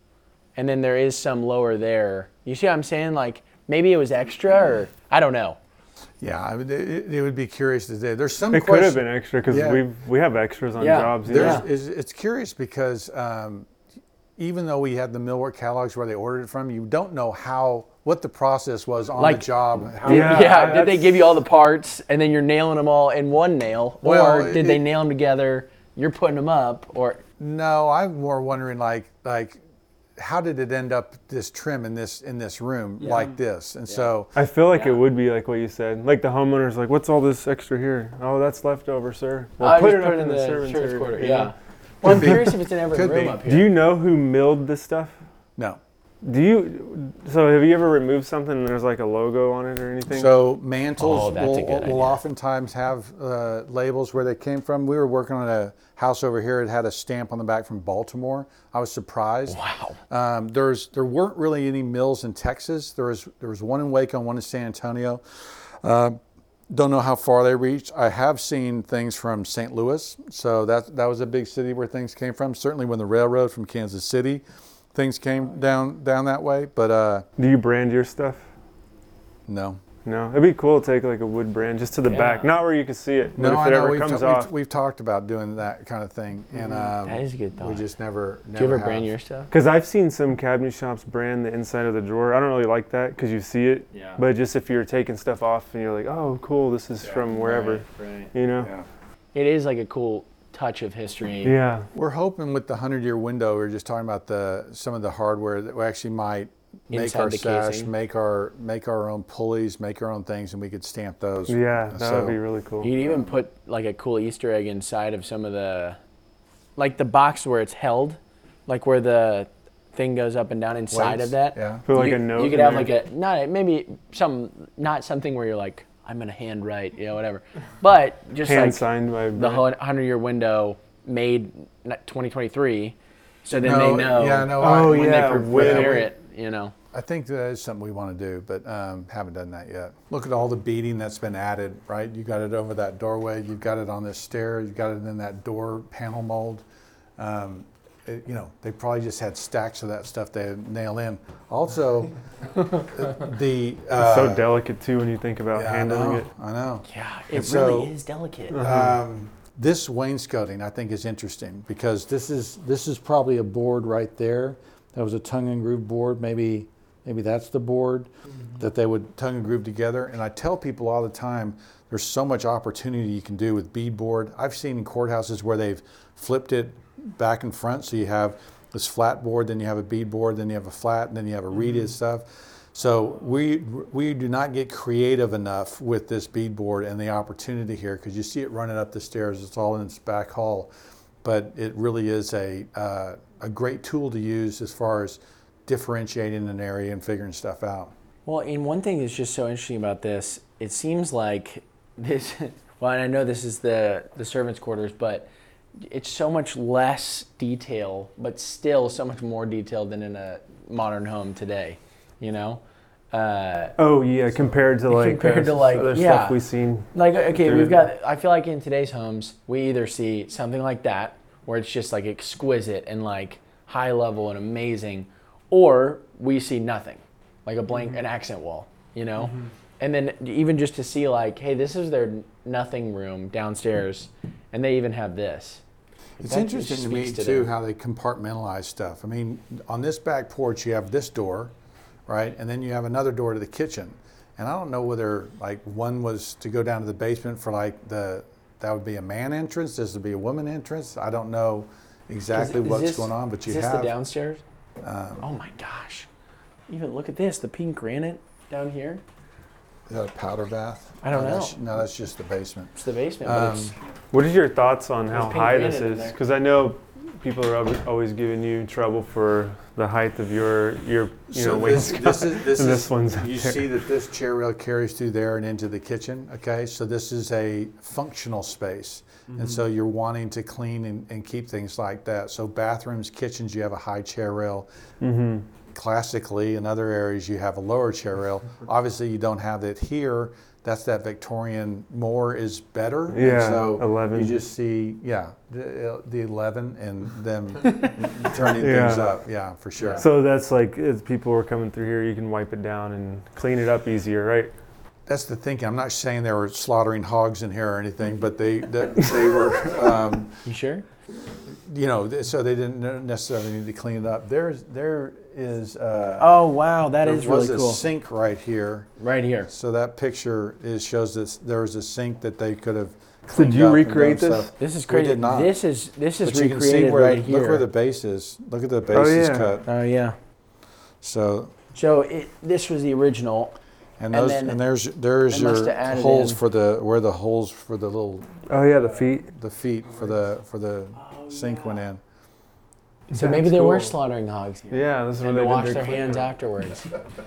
[SPEAKER 1] and then there is some lower there. You see what I'm saying? Like maybe it was extra, or I don't know.
[SPEAKER 2] Yeah, I mean, it, it would be curious to say. There's some
[SPEAKER 4] It could have
[SPEAKER 2] question-
[SPEAKER 4] been extra because
[SPEAKER 2] Yeah.
[SPEAKER 4] we we have extras on
[SPEAKER 1] Yeah.
[SPEAKER 4] jobs. you
[SPEAKER 2] There's,
[SPEAKER 4] know?
[SPEAKER 2] is, it's curious because um, even though we had the millwork catalogs where they ordered it from, you don't know how what the process was on
[SPEAKER 1] Like-
[SPEAKER 2] the job. How,
[SPEAKER 1] Did,
[SPEAKER 4] Yeah,
[SPEAKER 1] yeah,
[SPEAKER 4] I-
[SPEAKER 1] did they
[SPEAKER 4] that's-
[SPEAKER 1] give you all the parts and then you're nailing them all in one nail?
[SPEAKER 2] Well,
[SPEAKER 1] or did they
[SPEAKER 2] it-
[SPEAKER 1] nail them together, you're putting them up? Or
[SPEAKER 2] No, I'm more wondering like like how did it end up this trim in this in this room like this? And so
[SPEAKER 4] I feel like
[SPEAKER 1] Yeah.
[SPEAKER 4] it would be like what you said. Like the homeowner's like, "What's all this extra here? Oh, that's leftover, sir. Well,
[SPEAKER 1] I
[SPEAKER 4] put
[SPEAKER 1] just
[SPEAKER 4] it up in the, servants'
[SPEAKER 1] servants'
[SPEAKER 4] area,"
[SPEAKER 1] quarter.
[SPEAKER 4] you
[SPEAKER 1] Yeah.
[SPEAKER 4] know?
[SPEAKER 1] Well, I'm
[SPEAKER 2] be.
[SPEAKER 1] curious if it's in every
[SPEAKER 2] Could
[SPEAKER 1] room
[SPEAKER 2] be.
[SPEAKER 1] up
[SPEAKER 4] Do
[SPEAKER 1] here.
[SPEAKER 4] you know who milled this stuff?
[SPEAKER 2] no.
[SPEAKER 4] Do you? So have you ever removed something and there's like a logo on it or anything?
[SPEAKER 2] So mantles
[SPEAKER 1] Oh, that's a
[SPEAKER 2] will,
[SPEAKER 1] good
[SPEAKER 2] will
[SPEAKER 1] idea.
[SPEAKER 2] oftentimes have uh, labels where they came from. We were working on a house over here. It had a stamp on the back from Baltimore. I was surprised.
[SPEAKER 1] Wow.
[SPEAKER 2] Um, there's there weren't really any mills in Texas. There was there was one in Waco and one in San Antonio. Uh, don't know how far they reached. I have seen things from Saint Louis, so that that was a big city where things came from. Certainly when the railroad from Kansas City, things came down down that way. But uh,
[SPEAKER 4] Do you brand your stuff?
[SPEAKER 2] no.
[SPEAKER 4] No, it'd be cool to take like a wood brand just to the
[SPEAKER 1] Yeah.
[SPEAKER 4] back, not where you can see it. But
[SPEAKER 2] No,
[SPEAKER 4] if
[SPEAKER 2] I
[SPEAKER 4] it
[SPEAKER 2] know
[SPEAKER 4] ever
[SPEAKER 2] we've,
[SPEAKER 4] comes
[SPEAKER 2] ta-
[SPEAKER 4] off,
[SPEAKER 2] we've, we've talked about doing that kind of thing, and um,
[SPEAKER 1] That is a good
[SPEAKER 2] we
[SPEAKER 1] thought.
[SPEAKER 2] just never.
[SPEAKER 1] Do
[SPEAKER 2] never
[SPEAKER 1] you ever
[SPEAKER 2] have.
[SPEAKER 1] brand your stuff?
[SPEAKER 4] because I've seen some cabinet shops brand the inside of the drawer. I don't really like that because you see it.
[SPEAKER 1] Yeah.
[SPEAKER 4] But just if you're taking stuff off and you're like, oh, cool, this is from wherever,
[SPEAKER 1] Right.
[SPEAKER 4] you know?
[SPEAKER 2] Yeah.
[SPEAKER 1] It is like a cool touch of history.
[SPEAKER 4] Yeah.
[SPEAKER 2] We're hoping with the hundred-year window, we were just talking about the some of the hardware that we actually might make
[SPEAKER 1] Inside
[SPEAKER 2] our
[SPEAKER 1] the
[SPEAKER 2] sash,
[SPEAKER 1] casing.
[SPEAKER 2] make our make our own pulleys, make our own things, and we could stamp those.
[SPEAKER 4] Yeah, that
[SPEAKER 2] So-
[SPEAKER 4] would be really cool.
[SPEAKER 1] You could even put like a cool Easter egg inside of some of the, like the box where it's held. like where the thing goes up and down inside
[SPEAKER 2] Weights,
[SPEAKER 1] of that.
[SPEAKER 2] yeah.
[SPEAKER 4] Put like
[SPEAKER 1] you,
[SPEAKER 4] a note
[SPEAKER 1] You could
[SPEAKER 4] in
[SPEAKER 1] have
[SPEAKER 4] there.
[SPEAKER 1] like a not maybe some not something where you're like I'm gonna hand write, you know, whatever, but just
[SPEAKER 4] Hand
[SPEAKER 1] like
[SPEAKER 4] signed by
[SPEAKER 1] the
[SPEAKER 4] Brent.
[SPEAKER 1] hundred year window made twenty twenty-three, so then
[SPEAKER 2] No,
[SPEAKER 1] they know.
[SPEAKER 2] yeah, no,
[SPEAKER 4] Oh,
[SPEAKER 2] I,
[SPEAKER 1] when
[SPEAKER 4] yeah,
[SPEAKER 1] they pre-
[SPEAKER 4] when-
[SPEAKER 1] prepare it, you know.
[SPEAKER 2] I think that is something we want to do, but um, haven't done that yet. Look at all the beading that's been added, right? You got it over that doorway, you've got it on this stair, you've got it in that door panel mold. Um, it- you know, they probably just had stacks of that stuff they nail in. Also, the uh,
[SPEAKER 4] so delicate too when you think about
[SPEAKER 2] yeah, I
[SPEAKER 4] handling
[SPEAKER 2] know,
[SPEAKER 4] it.
[SPEAKER 2] I know.
[SPEAKER 1] Yeah,
[SPEAKER 2] And
[SPEAKER 1] it
[SPEAKER 2] so-
[SPEAKER 1] really is delicate.
[SPEAKER 2] Um, this wainscoting I think is interesting because this is this is probably a board right there. That was a tongue and groove board. Maybe maybe that's the board that they would tongue and groove together. And I tell people all the time, there's so much opportunity you can do with beadboard. I've seen in courthouses where they've flipped it back and front, so you have this flat board, then you have a beadboard, then you have a flat, and then you have a reeded stuff. So we we do not get creative enough with this beadboard and the opportunity here because you see it running up the stairs. It's all in its back hall, but it really is a uh, a great tool to use as far as differentiating an area and figuring stuff out.
[SPEAKER 1] Well, and one thing that's just so interesting about this, it seems like this. Well, and I know this is the the servants' quarters, but it's so much less detail, but still so much more detailed than in a modern home today. You know, uh,
[SPEAKER 4] Oh yeah, compared to like
[SPEAKER 1] Compared
[SPEAKER 4] the
[SPEAKER 1] to, like,
[SPEAKER 4] other
[SPEAKER 1] yeah.
[SPEAKER 4] stuff we've seen.
[SPEAKER 1] like okay,
[SPEAKER 4] Through
[SPEAKER 1] we've
[SPEAKER 4] the-
[SPEAKER 1] got. I feel like in today's homes, we either see something like that, where it's just like exquisite and like high level and amazing, or we see nothing, like a blank, an accent wall. You know. And then even just to see like, hey, this is their nothing room downstairs, and they even have this.
[SPEAKER 2] It's
[SPEAKER 1] That
[SPEAKER 2] interesting
[SPEAKER 1] just
[SPEAKER 2] to me
[SPEAKER 1] speaks to
[SPEAKER 2] too
[SPEAKER 1] them.
[SPEAKER 2] how they compartmentalize stuff. I mean, on this back porch you have this door, right, and then you have another door to the kitchen. And I don't know whether like one was to go down to the basement for like the that would be a man entrance. This would be a woman entrance. I don't know exactly
[SPEAKER 1] Is- is
[SPEAKER 2] what's
[SPEAKER 1] this-
[SPEAKER 2] going on, but you
[SPEAKER 1] is this
[SPEAKER 2] have um,
[SPEAKER 1] the downstairs? Oh my gosh! Even look at this, the pink granite down here.
[SPEAKER 2] is that a powder bath?
[SPEAKER 1] I don't
[SPEAKER 2] No,
[SPEAKER 1] know.
[SPEAKER 2] that's- No, that's just the basement.
[SPEAKER 1] It's the basement, but
[SPEAKER 2] Um,
[SPEAKER 1] it's,
[SPEAKER 4] What is your thoughts on how
[SPEAKER 1] pink
[SPEAKER 4] high this
[SPEAKER 1] granite in
[SPEAKER 4] is?
[SPEAKER 1] there.
[SPEAKER 4] Because I know people are al- always giving you trouble for the height of your your you know
[SPEAKER 2] So this,
[SPEAKER 4] wainscot.
[SPEAKER 2] this is this
[SPEAKER 4] and
[SPEAKER 2] is
[SPEAKER 4] this one's up
[SPEAKER 2] you
[SPEAKER 4] there.
[SPEAKER 2] see that this chair rail carries through there and into the kitchen. Okay, so this is a functional space, and so you're wanting to clean and, and keep things like that. So bathrooms, kitchens, you have a high chair rail.
[SPEAKER 4] Mm-hmm.
[SPEAKER 2] Classically, in other areas, you have a lower chair rail. Obviously, you don't have it here. That's that Victorian. More is better. And
[SPEAKER 4] Yeah,
[SPEAKER 2] so
[SPEAKER 4] eleven.
[SPEAKER 2] You just see, yeah, the, the eleven and them turning
[SPEAKER 4] Yeah.
[SPEAKER 2] things up. Yeah, for sure.
[SPEAKER 4] So that's like as people were coming through here, you can wipe it down and clean it up easier, right?
[SPEAKER 2] That's the thinking. I'm not saying they were slaughtering hogs in here or anything, but they they, they were, um,
[SPEAKER 1] you sure?
[SPEAKER 2] you know, th- so they didn't necessarily need to clean it up. There's there is uh,
[SPEAKER 1] Oh wow, that
[SPEAKER 2] there
[SPEAKER 1] is
[SPEAKER 2] was
[SPEAKER 1] really
[SPEAKER 2] a
[SPEAKER 1] cool.
[SPEAKER 2] sink right here.
[SPEAKER 1] Right here.
[SPEAKER 2] So that picture is shows that there was a sink that they could have.
[SPEAKER 4] So
[SPEAKER 2] cleaned
[SPEAKER 4] did you
[SPEAKER 2] up and
[SPEAKER 4] recreate
[SPEAKER 2] done
[SPEAKER 4] this?
[SPEAKER 2] stuff.
[SPEAKER 1] This is
[SPEAKER 2] We
[SPEAKER 1] crazy.
[SPEAKER 2] did not.
[SPEAKER 1] This is this is
[SPEAKER 2] But you can see
[SPEAKER 1] recreated
[SPEAKER 2] where
[SPEAKER 1] right
[SPEAKER 2] the,
[SPEAKER 1] here.
[SPEAKER 2] look where the base is. Look at the base
[SPEAKER 4] Oh,
[SPEAKER 2] is
[SPEAKER 4] yeah.
[SPEAKER 2] cut.
[SPEAKER 1] Oh yeah.
[SPEAKER 2] So
[SPEAKER 1] So it, this was the original.
[SPEAKER 2] and
[SPEAKER 1] And
[SPEAKER 2] those
[SPEAKER 1] then
[SPEAKER 2] and there's there's
[SPEAKER 1] they must
[SPEAKER 2] your
[SPEAKER 1] have added
[SPEAKER 2] holes
[SPEAKER 1] in-
[SPEAKER 2] for the where the holes for the little
[SPEAKER 4] Oh yeah, the feet.
[SPEAKER 2] the feet for the for the sink went in.
[SPEAKER 1] So maybe
[SPEAKER 4] That's
[SPEAKER 1] they were
[SPEAKER 4] cool.
[SPEAKER 1] slaughtering hogs here.
[SPEAKER 4] Yeah, this is
[SPEAKER 1] And
[SPEAKER 4] where
[SPEAKER 1] they
[SPEAKER 4] they
[SPEAKER 1] wash
[SPEAKER 4] did
[SPEAKER 1] their
[SPEAKER 4] clean
[SPEAKER 1] hands
[SPEAKER 4] up.
[SPEAKER 1] afterwards.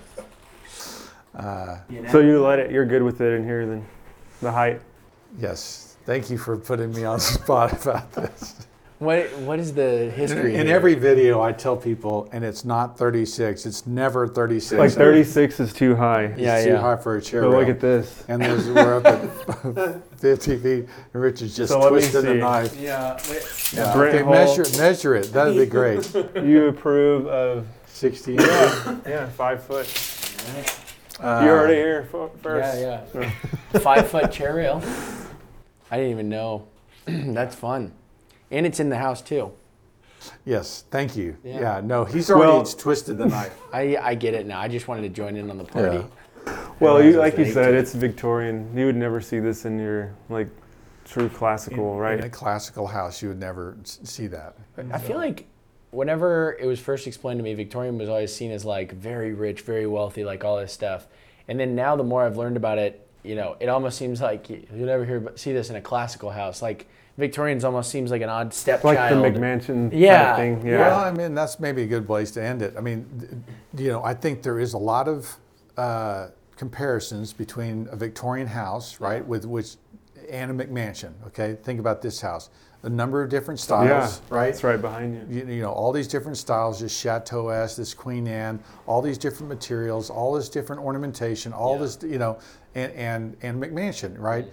[SPEAKER 2] Uh,
[SPEAKER 4] So you let it. You're good with it in here then, the height.
[SPEAKER 2] yes. Thank you for putting me on the spot about this.
[SPEAKER 1] What what is the history?
[SPEAKER 2] In
[SPEAKER 1] here?
[SPEAKER 2] every video, I tell people, and it's not thirty-six. It's never thirty-six.
[SPEAKER 4] Like thirty-six is too high.
[SPEAKER 2] It's
[SPEAKER 1] Yeah,
[SPEAKER 2] too
[SPEAKER 1] yeah.
[SPEAKER 2] high for a chair
[SPEAKER 4] But
[SPEAKER 2] rail.
[SPEAKER 4] look at this.
[SPEAKER 2] And there's, we're up at fifty feet, and Richard's just
[SPEAKER 4] So let me
[SPEAKER 2] twisting the
[SPEAKER 4] see.
[SPEAKER 2] knife.
[SPEAKER 1] Yeah.
[SPEAKER 2] Yeah,
[SPEAKER 4] Brent
[SPEAKER 2] okay,
[SPEAKER 4] Hall.
[SPEAKER 2] measure, measure it. That'd be great.
[SPEAKER 4] You approve of
[SPEAKER 2] sixty inches.
[SPEAKER 4] yeah five foot.
[SPEAKER 2] Uh,
[SPEAKER 4] You heard it here fo- first.
[SPEAKER 1] Yeah, yeah. Five foot chair rail. I didn't even know. That's fun. And it's in the house too.
[SPEAKER 2] Yes, thank you.
[SPEAKER 1] Yeah.
[SPEAKER 2] Yeah, no, he's already
[SPEAKER 4] Well-
[SPEAKER 2] twisted the knife.
[SPEAKER 1] I I get it now. I just wanted to join in on the party.
[SPEAKER 4] Well,
[SPEAKER 1] Realize
[SPEAKER 4] you,
[SPEAKER 1] I
[SPEAKER 4] like you
[SPEAKER 1] was
[SPEAKER 4] said,
[SPEAKER 1] eighteen.
[SPEAKER 4] it's Victorian. You would never see this in your like true classical,
[SPEAKER 2] In a
[SPEAKER 4] right?
[SPEAKER 2] classical house, you would never s- see that.
[SPEAKER 1] I feel like whenever it was first explained to me, Victorian was always seen as like very rich, very wealthy, like all this stuff. And then now the more I've learned about it, you know, it almost seems like you- you'll never hear see this in a classical house. Like Victorian's almost seems like an odd stepchild.
[SPEAKER 4] Like the McMansion
[SPEAKER 1] Yeah.
[SPEAKER 4] kind of thing. Yeah.
[SPEAKER 2] Well, I mean, that's maybe a good place to end it. I mean, th- you know, I think there is a lot of uh, comparisons between a Victorian house, right, with which and a McMansion. Okay, think about this house. A number of different styles,
[SPEAKER 4] Yeah,
[SPEAKER 2] right?
[SPEAKER 4] It's right behind you.
[SPEAKER 2] You, you know, all these different styles, this Chateau-esque, this Queen Anne, all these different materials, all this different ornamentation, all this, you know, and and and McMansion, right?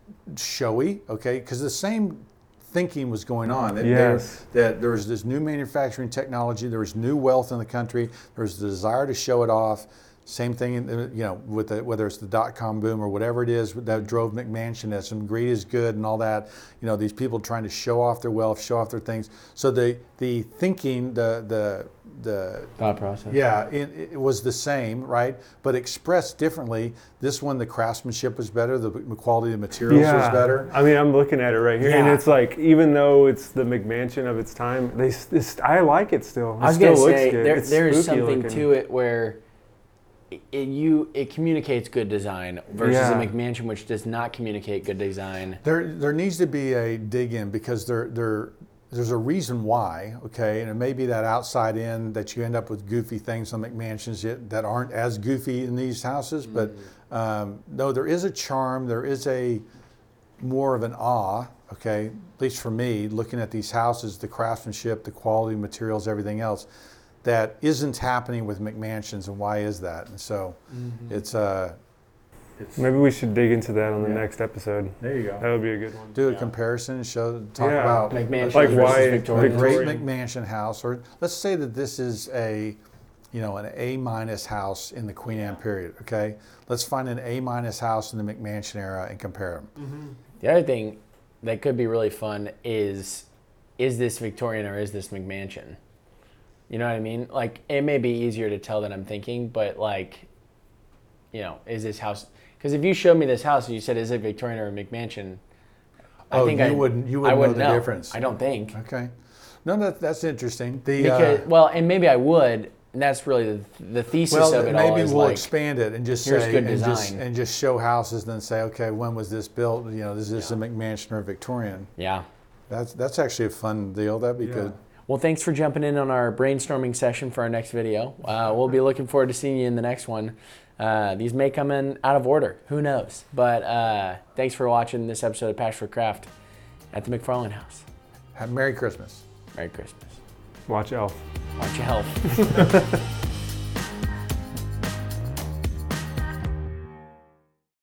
[SPEAKER 2] Showy, okay, because the same thinking was going on. That,
[SPEAKER 4] Yes.
[SPEAKER 2] there, that there was this new manufacturing technology, there was new wealth in the country, there was the desire to show it off. Same thing, in the- you know, with the, whether it's the dot-com boom or whatever it is that drove McMansion, that some greed is good and all that. You know, these people trying to show off their wealth, show off their things. So the the thinking, the the the
[SPEAKER 1] Thought process.
[SPEAKER 2] yeah, it, it was the same, right? But expressed differently. This one, the craftsmanship was better, the quality of the materials was better.
[SPEAKER 4] I mean, I'm looking at it right here, and
[SPEAKER 1] Yeah.
[SPEAKER 4] it's like, even though it's the McMansion of its time, they s- this, I like it still. It
[SPEAKER 1] I was
[SPEAKER 4] still
[SPEAKER 1] gonna
[SPEAKER 4] looks
[SPEAKER 1] say
[SPEAKER 4] good.
[SPEAKER 1] there,
[SPEAKER 4] It's
[SPEAKER 1] there is
[SPEAKER 4] spooky
[SPEAKER 1] something
[SPEAKER 4] looking.
[SPEAKER 1] to it where it, it you it communicates good design versus
[SPEAKER 4] Yeah.
[SPEAKER 1] a McMansion which does not communicate good design.
[SPEAKER 2] There, there needs to be a dig in because there, there, there's a reason why, okay, and it may be that outside in that you end up with goofy things on McMansions yet that aren't as goofy in these houses, but um, no, there is a charm, there is a more of an awe, okay, at least for me, looking at these houses, the craftsmanship, the quality materials, everything else, that isn't happening with McMansions, and why is that? And so it's uh, it's
[SPEAKER 4] Maybe we should dig into that on the
[SPEAKER 2] Yeah.
[SPEAKER 4] next episode.
[SPEAKER 2] there you go.
[SPEAKER 4] That would be a good one.
[SPEAKER 2] Do a comparison, show, talk
[SPEAKER 4] Yeah.
[SPEAKER 2] about
[SPEAKER 1] McMansion
[SPEAKER 4] Like
[SPEAKER 1] versus
[SPEAKER 4] why
[SPEAKER 2] a
[SPEAKER 1] Victorian.
[SPEAKER 2] great
[SPEAKER 4] Victorian.
[SPEAKER 2] McMansion house, or let's say that this is a, you know, an A minus house in the Queen Anne period. Okay, let's find an A minus house in the McMansion era and compare them.
[SPEAKER 1] The other thing that could be really fun is is this Victorian or is this McMansion? You know what I mean? Like, it may be easier to tell than I'm thinking, but like, you know, is this house? Because if you showed me this house and you said, "Is it Victorian or a McMansion?" I
[SPEAKER 2] Oh,
[SPEAKER 1] think
[SPEAKER 2] you
[SPEAKER 1] I
[SPEAKER 2] wouldn't- you
[SPEAKER 1] I
[SPEAKER 2] wouldn't know
[SPEAKER 1] wouldn't
[SPEAKER 2] the difference.
[SPEAKER 1] I don't think.
[SPEAKER 2] Okay, no, that that's interesting. The
[SPEAKER 1] Because
[SPEAKER 2] uh,
[SPEAKER 1] well, and maybe I would. And that's really the, the thesis
[SPEAKER 2] well,
[SPEAKER 1] of it all.
[SPEAKER 2] maybe
[SPEAKER 1] Is
[SPEAKER 2] we'll
[SPEAKER 1] like,
[SPEAKER 2] expand it and just
[SPEAKER 1] here's
[SPEAKER 2] say
[SPEAKER 1] good
[SPEAKER 2] and just,
[SPEAKER 1] design.
[SPEAKER 2] and just show houses, and then say, okay, when was this built? You know, is this a McMansion or a Victorian?
[SPEAKER 1] yeah.
[SPEAKER 2] That's that's actually a fun deal. That'd be good.
[SPEAKER 1] Well, thanks for jumping in on our brainstorming session for our next video. Uh, we'll be looking forward to seeing you in the next one. Uh, these may come in out of order. Who knows? But uh, thanks for watching this episode of Passion for Craft at the McFarland House.
[SPEAKER 2] Have Merry Christmas.
[SPEAKER 1] Merry Christmas.
[SPEAKER 4] Watch Elf.
[SPEAKER 1] Watch your health.